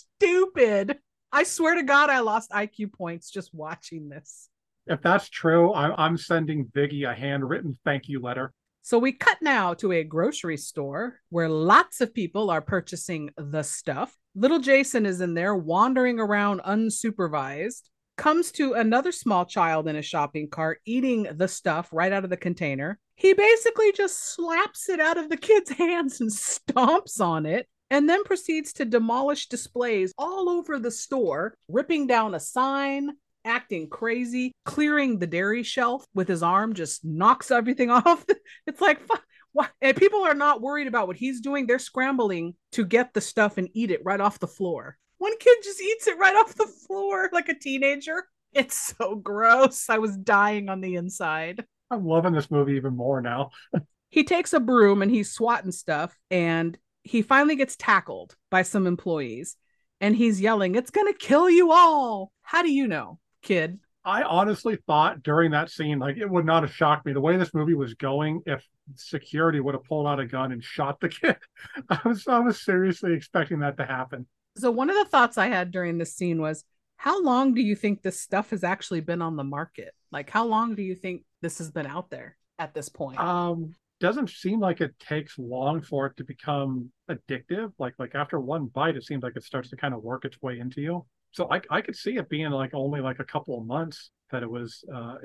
stupid. I swear to God, I lost IQ points just watching this. If that's true, I'm sending Biggie a handwritten thank you letter. So we cut now to a grocery store where lots of people are purchasing the stuff. Little Jason is in there wandering around unsupervised, comes to another small child in a shopping cart eating the stuff right out of the container. He basically just slaps it out of the kid's hands and stomps on it, and then proceeds to demolish displays all over the store, ripping down a sign, acting crazy, clearing the dairy shelf with his arm, just knocks everything off. It's like, fuck. What? And people are not worried about what he's doing. They're scrambling to get the stuff and eat it right off the floor. One kid just eats it right off the floor like a teenager. It's so gross. I was dying on the inside. I'm loving this movie even more now. He takes a broom and he's swatting stuff, and he finally gets tackled by some employees, and he's yelling, it's going to kill you all. How do you know, kid? I honestly thought during that scene, like, it would not have shocked me the way this movie was going if security would have pulled out a gun and shot the kid. I was seriously expecting that to happen. So one of the thoughts I had during this scene was, how long do you think this stuff has actually been on the market? Like, how long do you think this has been out there at this point? Doesn't seem like it takes long for it to become addictive. Like after one bite, it seems like it starts to kind of work its way into you. So I could see it being like only like a couple of months that it was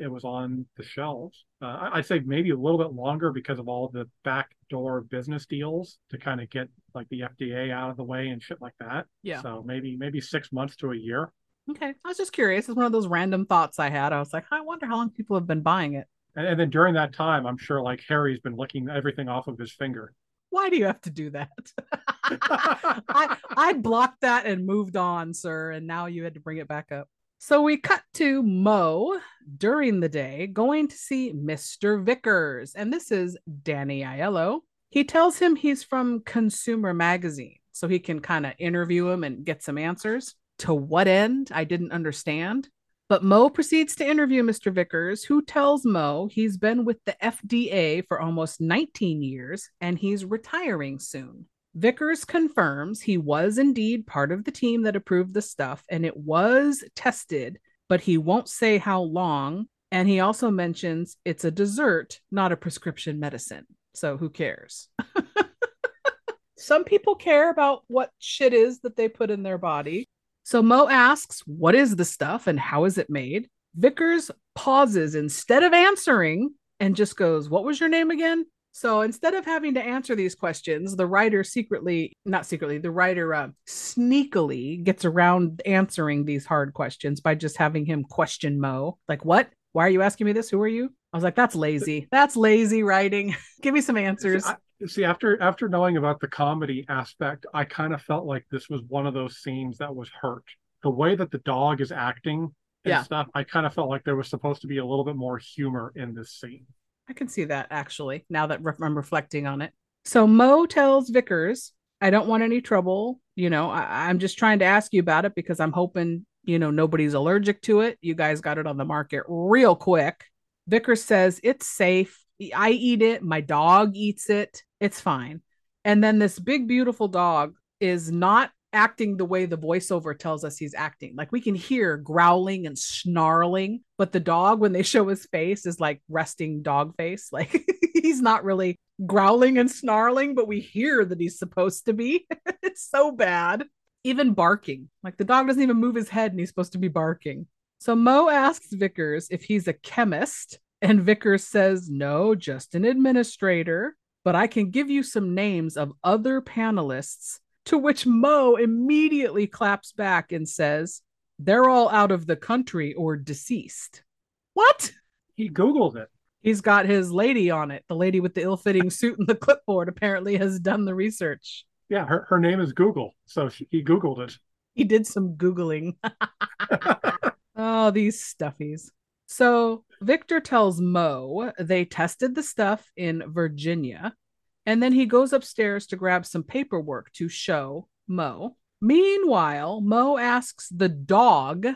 on the shelves. I'd say maybe a little bit longer because of all the backdoor business deals to kind of get like the FDA out of the way and shit like that. Yeah. So maybe 6 months to a year. Okay. I was just curious. It's one of those random thoughts I had. I was like, I wonder how long people have been buying it. And then during that time, I'm sure like Harry's been licking everything off of his finger. Why do you have to do that? I blocked that and moved on, sir. And now you had to bring it back up. So we cut to Mo during the day going to see Mr. Vickers. And this is Danny Aiello. He tells him he's from Consumer Magazine, so he can kind of interview him and get some answers. To what end? I didn't understand. But Mo proceeds to interview Mr. Vickers, who tells Mo he's been with the FDA for almost 19 years and he's retiring soon. Vickers confirms he was indeed part of the team that approved the stuff and it was tested, but he won't say how long. And he also mentions it's a dessert, not a prescription medicine. So who cares? Some people care about what shit is that they put in their body. So Mo asks, what is the stuff and how is it made? Vickers pauses instead of answering and just goes, what was your name again? So instead of having to answer these questions, the writer sneakily gets around answering these hard questions by just having him question Mo. Like, what Why are you asking me this? Who are you? I was like, that's lazy. That's lazy writing. Give me some answers. See, after knowing about the comedy aspect, I kind of felt like this was one of those scenes that was hurt. The way that the dog is acting and stuff, I kind of felt like there was supposed to be a little bit more humor in this scene. I can see that, actually, now that I'm reflecting on it. So Mo tells Vickers, I don't want any trouble. I'm just trying to ask you about it because I'm hoping, nobody's allergic to it. You guys got it on the market real quick. Vickers says, it's safe. I eat it. My dog eats it. It's fine. And then this big, beautiful dog is not acting the way the voiceover tells us he's acting. Like we can hear growling and snarling, but the dog, when they show his face, is like resting dog face. Like he's not really growling and snarling, but we hear that he's supposed to be. It's so bad. Even barking. Like the dog doesn't even move his head and he's supposed to be barking. So Mo asks Vickers if he's a chemist, and Vickers says, no, just an administrator, but I can give you some names of other panelists. To which Mo immediately claps back and says, they're all out of the country or deceased. What? He Googled it. He's got his lady on it. The lady with the ill-fitting suit and the clipboard apparently has done the research. Yeah, her name is Google. So he Googled it. He did some Googling. Oh, these stuffies. So Victor tells Mo they tested the stuff in Virginia. And then he goes upstairs to grab some paperwork to show Mo. Meanwhile, Mo asks the dog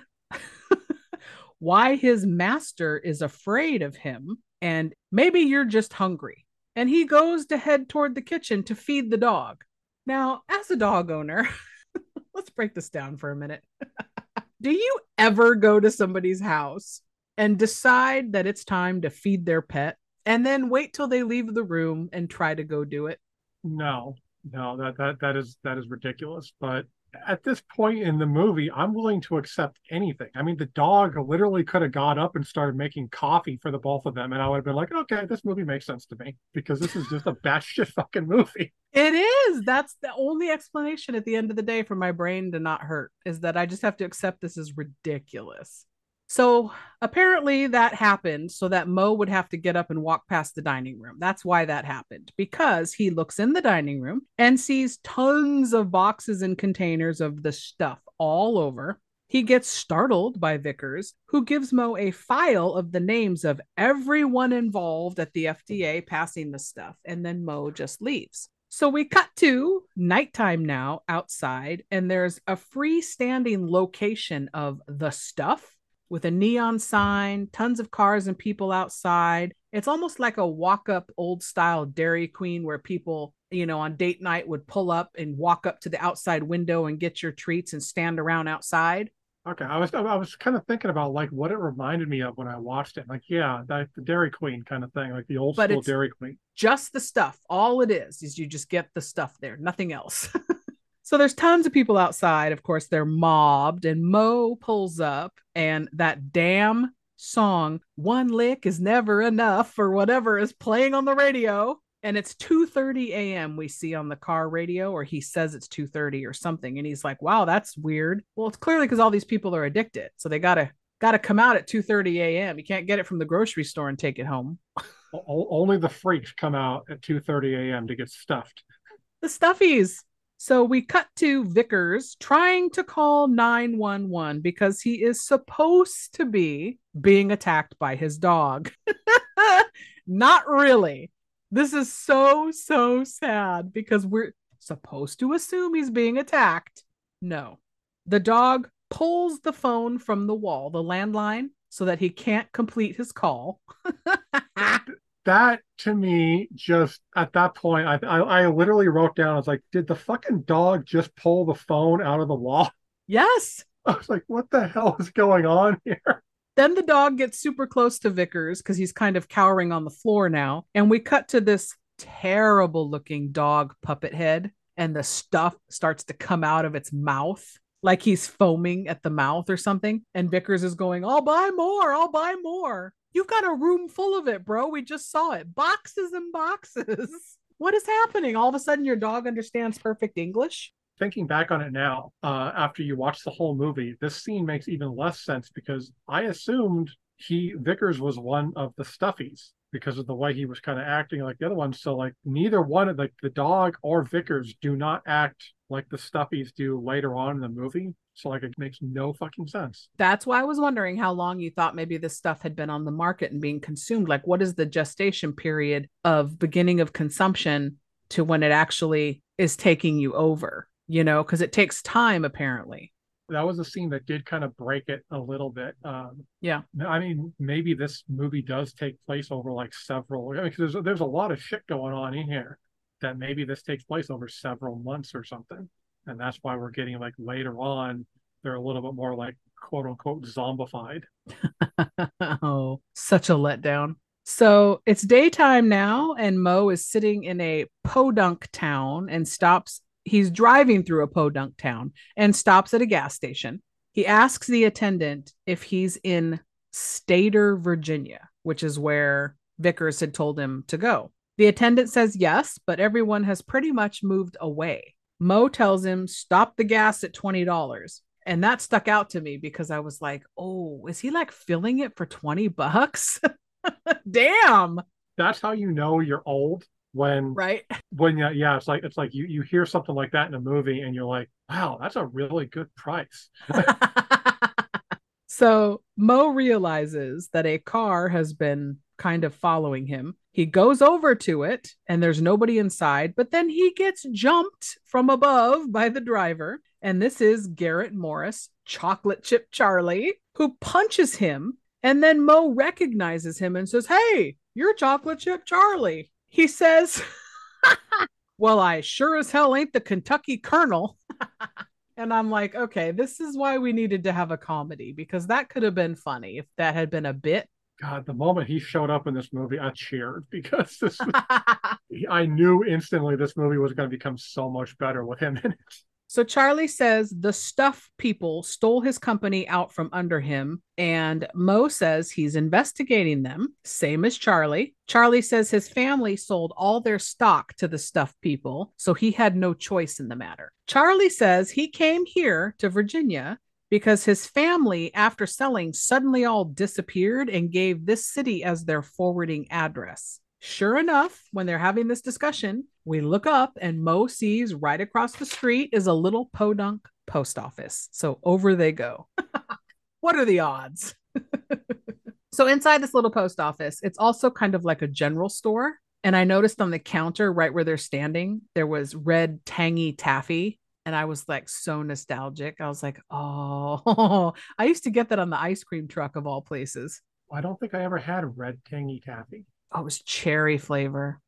why his master is afraid of him. And maybe you're just hungry. And he goes to head toward the kitchen to feed the dog. Now, as a dog owner, let's break this down for a minute. Do you ever go to somebody's house and decide that it's time to feed their pet and then wait till they leave the room and try to go do it? No, that is ridiculous. But at this point in the movie, I'm willing to accept anything. I mean, the dog literally could have got up and started making coffee for the both of them, and I would have been like, okay, this movie makes sense to me because this is just a batshit fucking movie. It is. That's the only explanation at the end of the day for my brain to not hurt, is that I just have to accept this is ridiculous. So apparently that happened so that Mo would have to get up and walk past the dining room. That's why that happened, because he looks in the dining room and sees tons of boxes and containers of the stuff all over. He gets startled by Vickers, who gives Mo a file of the names of everyone involved at the FDA passing the stuff, and then Mo just leaves. So we cut to nighttime now outside, and there's a freestanding location of the stuff with a neon sign, tons of cars and people outside. It's almost like a walk-up old-style Dairy Queen where people, on date night would pull up and walk up to the outside window and get your treats and stand around outside. Okay, I was kind of thinking about like what it reminded me of when I watched it. Like, yeah, the Dairy Queen kind of thing, like the old school Dairy Queen. Just the stuff. All it is you just get the stuff there, nothing else. So there's tons of people outside. Of course, they're mobbed, and Mo pulls up, and that damn song, One Lick is Never Enough, or whatever, is playing on the radio. And it's 2:30 a.m. we see on the car radio, or he says it's 2:30 or something. And he's like, wow, that's weird. Well, it's clearly because all these people are addicted. So they gotta come out at 2:30 a.m. You can't get it from the grocery store and take it home. Only the freaks come out at 2:30 a.m. to get stuffed. The stuffies. So we cut to Vickers trying to call 911 because he is supposed to be being attacked by his dog. Not really. This is so sad because we're supposed to assume he's being attacked. No. The dog pulls the phone from the wall, the landline, so that he can't complete his call. That to me, just at that point, I literally wrote down, I was like, did the fucking dog just pull the phone out of the wall? Yes. I was like, what the hell is going on here? Then the dog gets super close to Vickers because he's kind of cowering on the floor now. And we cut to this terrible looking dog puppet head, and the stuff starts to come out of its mouth like he's foaming at the mouth or something. And Vickers is going, I'll buy more. I'll buy more. You've got a room full of it, bro. We just saw it. Boxes and boxes. What is happening? All of a sudden your dog understands perfect English? Thinking back on it now, after you watch the whole movie, this scene makes even less sense because I assumed Vickers was one of the stuffies because of the way he was kind of acting like the other ones. So like neither one of like the dog or Vickers do not act like the stuffies do later on in the movie. So like it makes no fucking sense. That's why I was wondering how long you thought maybe this stuff had been on the market and being consumed. Like, what is the gestation period of beginning of consumption to when it actually is taking you over? You know, because it takes time apparently. That was a scene that did kind of break it a little bit. Yeah. I mean, maybe this movie does take place over like several. I mean, 'cause there's a lot of shit going on in here that maybe this takes place over several months or something, and that's why we're getting like later on they're a little bit more like quote unquote zombified. Oh, such a letdown. So it's daytime now, and Mo is sitting in a podunk town and stops. He's driving through a podunk town and stops at a gas station. He asks the attendant if he's in Stater, Virginia, which is where Vickers had told him to go. The attendant says yes, but everyone has pretty much moved away. Mo tells him, stop the gas at $20. And that stuck out to me because I was like, oh, is he like filling it for $20? Damn. That's how you know you're old. When yeah, it's like you hear something like that in a movie and you're like, wow, that's a really good price. So Mo realizes that a car has been kind of following him. He goes over to it and there's nobody inside, but then he gets jumped from above by the driver. And this is Garrett Morris, Chocolate Chip Charlie, who punches him. And then Mo recognizes him and says, hey, you're Chocolate Chip Charlie. He says, well, I sure as hell ain't the Kentucky Colonel. And I'm like, okay, this is why we needed to have a comedy, because that could have been funny if that had been a bit. God, the moment he showed up in this movie, I cheered because I knew instantly this movie was going to become so much better with him in it. So Charlie says the stuff people stole his company out from under him, and Mo says he's investigating them, same as Charlie. Charlie says his family sold all their stock to the stuff people, so he had no choice in the matter. Charlie says he came here to Virginia because his family, after selling, suddenly all disappeared and gave this city as their forwarding address. Sure enough, when they're having this discussion, we look up and Mo sees right across the street is a little podunk post office. So over they go. What are the odds? So inside this little post office, it's also kind of like a general store. And I noticed on the counter right where they're standing, there was red tangy taffy. And I was like so nostalgic. I was like, oh, I used to get that on the ice cream truck of all places. I don't think I ever had red tangy taffy. Oh, it was cherry flavor.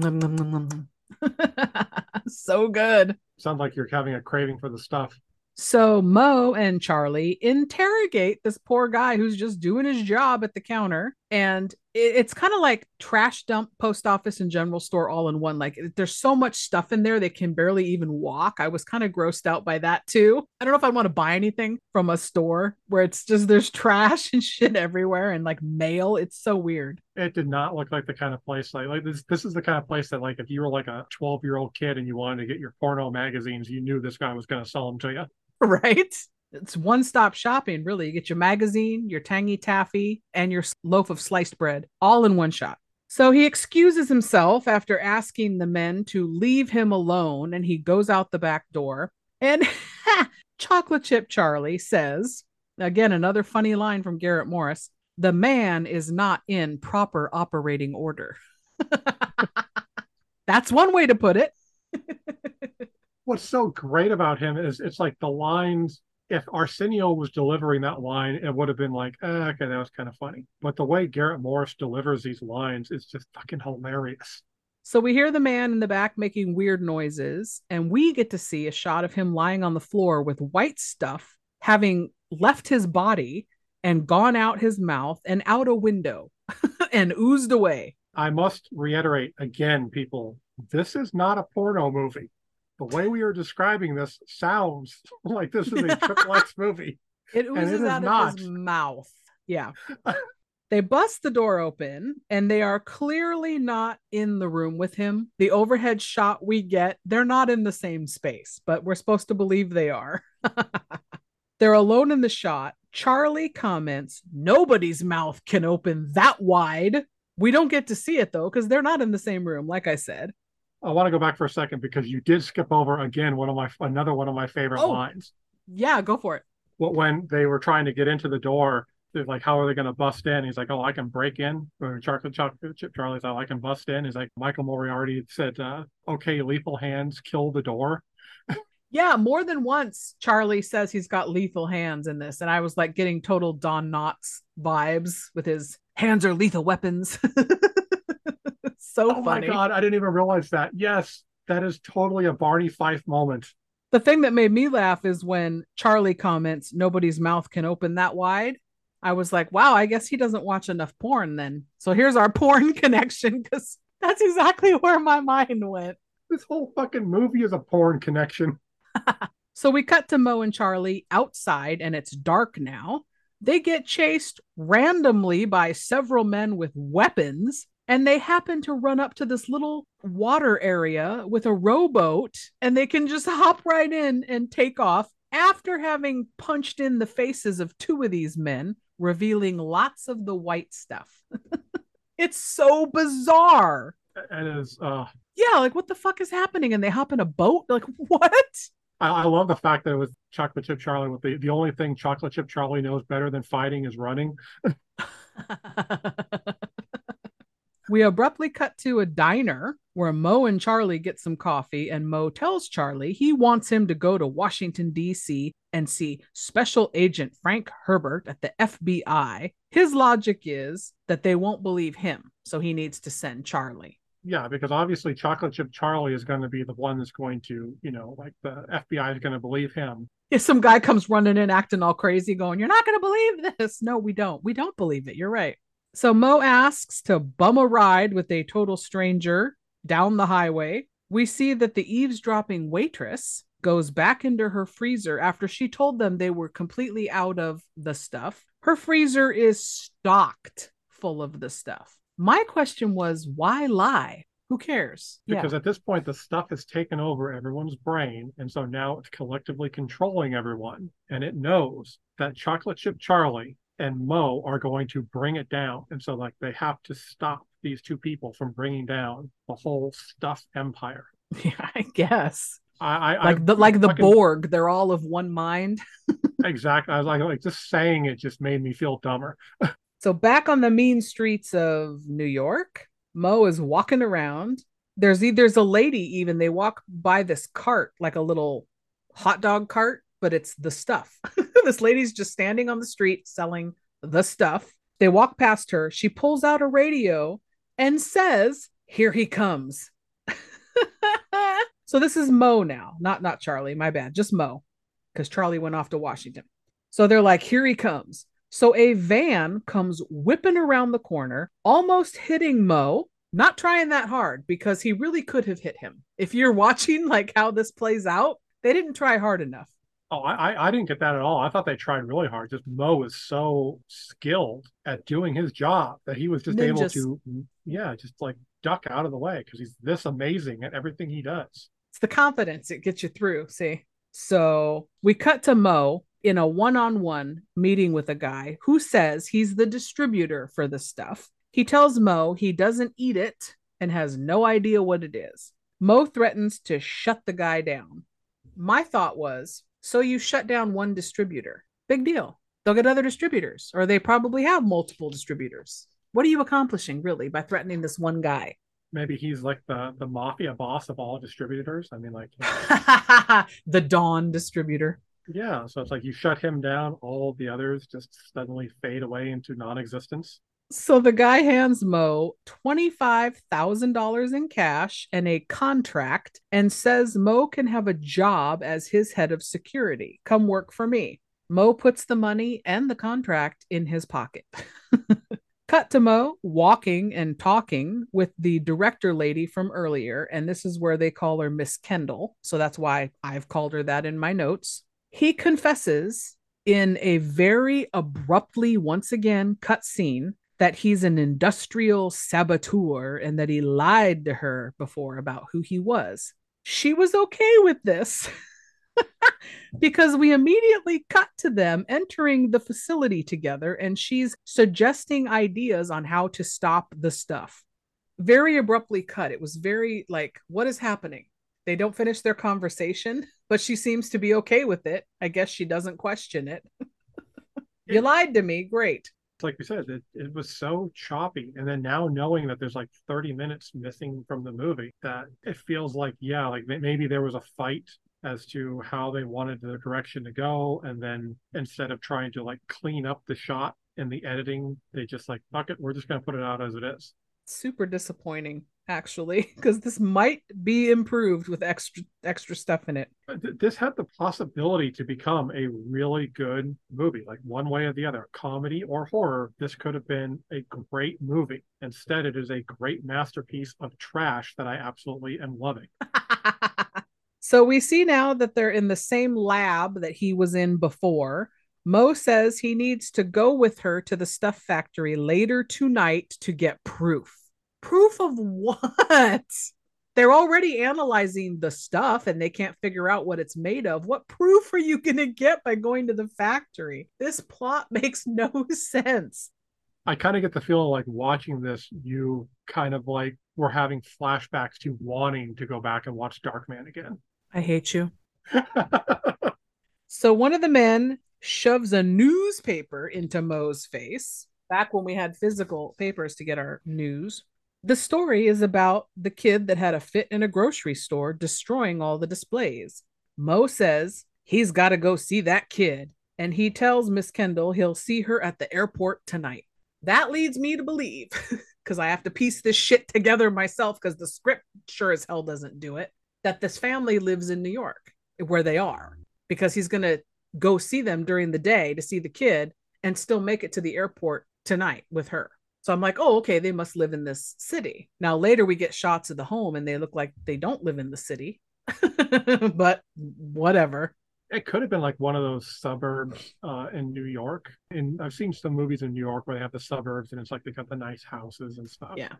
So good. Sounds like you're having a craving for the stuff. So Mo and Charlie interrogate this poor guy who's just doing his job at the counter. And it's kind of like trash dump, post office, and general store all in one. Like there's so much stuff in there they can barely even walk. I was kind of grossed out by that too. I don't know if I want to buy anything from a store where it's just there's trash and shit everywhere and like mail. It's so weird. It did not look like the kind of place like this is the kind of place that like if you were like a 12-year-old kid and you wanted to get your porno magazines, you knew this guy was going to sell them to you. Right? It's one-stop shopping, really. You get your magazine, your tangy taffy, and your loaf of sliced bread all in one shot. So he excuses himself after asking the men to leave him alone, and he goes out the back door. And Chocolate Chip Charlie says, again, another funny line from Garrett Morris, the man is not in proper operating order. That's one way to put it. What's so great about him is it's like the lines, if Arsenio was delivering that line, it would have been like, okay, that was kind of funny. But the way Garrett Morris delivers these lines is just fucking hilarious. So we hear the man in the back making weird noises, and we get to see a shot of him lying on the floor with white stuff having left his body and gone out his mouth and out a window and oozed away. I must reiterate again, people, this is not a porno movie. The way we are describing this sounds like this is a Triple X movie. It oozes out of his mouth. Yeah. They bust the door open and they are clearly not in the room with him. The overhead shot we get, they're not in the same space, but we're supposed to believe they are. They're alone in the shot. Charlie comments, nobody's mouth can open that wide. We don't get to see it though, because they're not in the same room, like I said. I want to go back for a second because you did skip over again another one of my favorite lines. Yeah, go for it. When they were trying to get into the door, they're like, how are they going to bust in? He's like, oh, I can break in. Or Chocolate Chip Charlie's like, I can bust in. He's like, Michael Moriarty said, okay, lethal hands, kill the door. Yeah, more than once, Charlie says he's got lethal hands in this. And I was like getting total Don Knotts vibes with his hands are lethal weapons. So funny. Oh my God, I didn't even realize that. Yes, that is totally a Barney Fife moment. The thing that made me laugh is when Charlie comments, nobody's mouth can open that wide. I was like, wow, I guess he doesn't watch enough porn then. So here's our porn connection, because that's exactly where my mind went. This whole fucking movie is a porn connection. So we cut to Mo and Charlie outside, and it's dark now. They get chased randomly by several men with weapons, and they happen to run up to this little water area with a rowboat, and they can just hop right in and take off after having punched in the faces of two of these men, revealing lots of the white stuff. It's so bizarre. It is. Yeah, like what the fuck is happening? And they hop in a boat? Like, what? I love the fact that it was Chocolate Chip Charlie with the only thing Chocolate Chip Charlie knows better than fighting is running. We abruptly cut to a diner where Mo and Charlie get some coffee, and Mo tells Charlie he wants him to go to Washington, D.C. and see Special Agent Frank Herbert at the FBI. His logic is that they won't believe him, so he needs to send Charlie. Yeah, because obviously Chocolate Chip Charlie is going to be the one that's going to, like the FBI is going to believe him. If some guy comes running in acting all crazy going, you're not going to believe this. No, we don't. We don't believe it. You're right. So Mo asks to bum a ride with a total stranger down the highway. We see that the eavesdropping waitress goes back into her freezer after she told them they were completely out of the stuff. Her freezer is stocked full of the stuff. My question was, why lie? Who cares? Because at this point, the stuff has taken over everyone's brain. And so now it's collectively controlling everyone. And it knows that Chocolate Chip Charlie and Mo are going to bring it down. And so they have to stop these two people from bringing down the whole stuff empire. Yeah, I guess. Like the Borg, they're all of one mind. Exactly. I was like just saying it just made me feel dumber. So back on the mean streets of New York, Mo is walking around. There's a lady even. They walk by this cart, like a little hot dog cart, but it's the stuff. This lady's just standing on the street selling the stuff. They walk past her. She pulls out a radio and says, "Here he comes." So this is Mo now, not Charlie. My bad, just Mo, because Charlie went off to Washington. So they're like, "Here he comes." So a van comes whipping around the corner, almost hitting Mo. Not trying that hard because he really could have hit him. If you're watching how this plays out, they didn't try hard enough. Oh, I didn't get that at all. I thought they tried really hard. Just Mo is so skilled at doing his job that he was just able to, just duck out of the way because he's this amazing at everything he does. It's the confidence it gets you through, see? So we cut to Mo in a one-on-one meeting with a guy who says he's the distributor for the stuff. He tells Mo he doesn't eat it and has no idea what it is. Mo threatens to shut the guy down. My thought was, so you shut down one distributor. Big deal. They'll get other distributors, or they probably have multiple distributors. What are you accomplishing, really, by threatening this one guy? Maybe he's like the mafia boss of all distributors. I mean, the Dawn distributor. Yeah, so it's like you shut him down, all the others just suddenly fade away into non-existence. So the guy hands Mo $25,000 in cash and a contract and says Mo can have a job as his head of security. Come work for me. Mo puts the money and the contract in his pocket. Cut to Mo walking and talking with the director lady from earlier, and this is where they call her Miss Kendall. So that's why I've called her that in my notes. He confesses in a very abruptly, once again, cut scene that he's an industrial saboteur and that he lied to her before about who he was. She was okay with this. because we immediately cut to them entering the facility together and she's suggesting ideas on how to stop the stuff. Very abruptly cut. It was very like, what is happening? They don't finish their conversation, but she seems to be okay with it. I guess she doesn't question it. You lied to me. Great. Like you said, it was so choppy. And then now knowing that there's like 30 minutes missing from the movie, that it feels like, yeah, like maybe there was a fight as to how they wanted the direction to go. And then instead of trying to like clean up the shot in the editing, they just like, fuck it, we're just going to put it out as it is. Super disappointing, actually, because this might be improved with extra stuff in it. This had the possibility to become a really good movie, like one way or the other, comedy or horror. This could have been a great movie. Instead, it is a great masterpiece of trash that I absolutely am loving. So we see now that they're in the same lab that he was in before. Mo says he needs to go with her to the stuff factory later tonight to get proof. Proof of what? They're already analyzing the stuff and they can't figure out what it's made of. What proof are you going to get by going to the factory? This plot makes no sense. I kind of get the feeling like watching this, you kind of like were having flashbacks to wanting to go back and watch Darkman again. I hate you. So one of the men shoves a newspaper into Mo's face. Back when we had physical papers to get our news. The story is about the kid that had a fit in a grocery store, destroying all the displays. Mo says he's got to go see that kid. And he tells Miss Kendall he'll see her at the airport tonight. That leads me to believe, because I have to piece this shit together myself, because the script sure as hell doesn't do it, that this family lives in New York, where they are. Because he's going to go see them during the day to see the kid and still make it to the airport tonight with her. So I'm like, oh, okay, they must live in this city. Now, later we get shots of the home and they look like they don't live in the city, but whatever. It could have been like one of those suburbs in New York. And I've seen some movies in New York where they have the suburbs and it's like they got the nice houses and stuff. Yeah.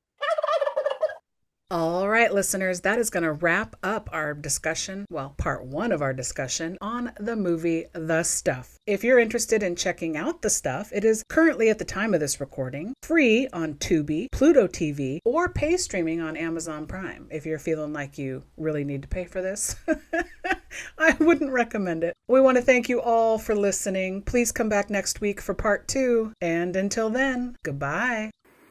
All right, listeners, that is going to wrap up our discussion, well, part one of our discussion on the movie The Stuff. If you're interested in checking out The Stuff, it is currently, at the time of this recording, free on Tubi, Pluto TV, or pay streaming on Amazon Prime. If you're feeling like you really need to pay for this, I wouldn't recommend it. We want to thank you all for listening. Please come back next week for part 2. And until then, goodbye.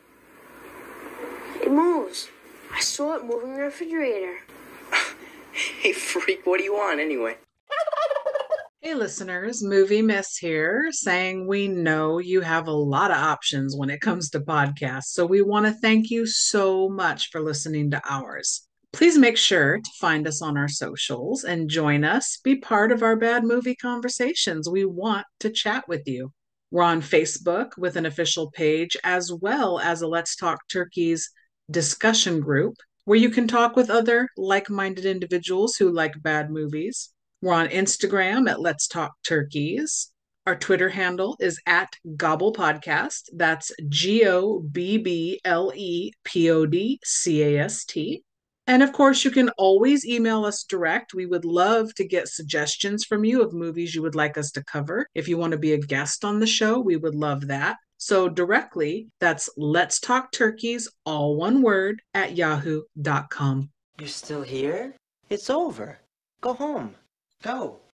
It moves. I saw it moving in the refrigerator. Hey, freak, what do you want anyway? Hey listeners, Movie Miss here, saying we know you have a lot of options when it comes to podcasts, so we want to thank you so much for listening to ours. Please make sure to find us on our socials and join us, be part of our bad movie conversations. We want to chat with you. We're on Facebook with an official page, as well as a Let's Talk Turkeys discussion group where you can talk with other like-minded individuals who like bad movies. We're on Instagram at Let's Talk Turkeys. Our Twitter handle is at Gobble Podcast. That's GOBBLEPODCAST. And of course, you can always email us direct. We would love to get suggestions from you of movies you would like us to cover. If you want to be a guest on the show, we would love that. So directly, that's Let's Talk Turkeys, all one word, at yahoo.com. You're still here? It's over. Go home. Go.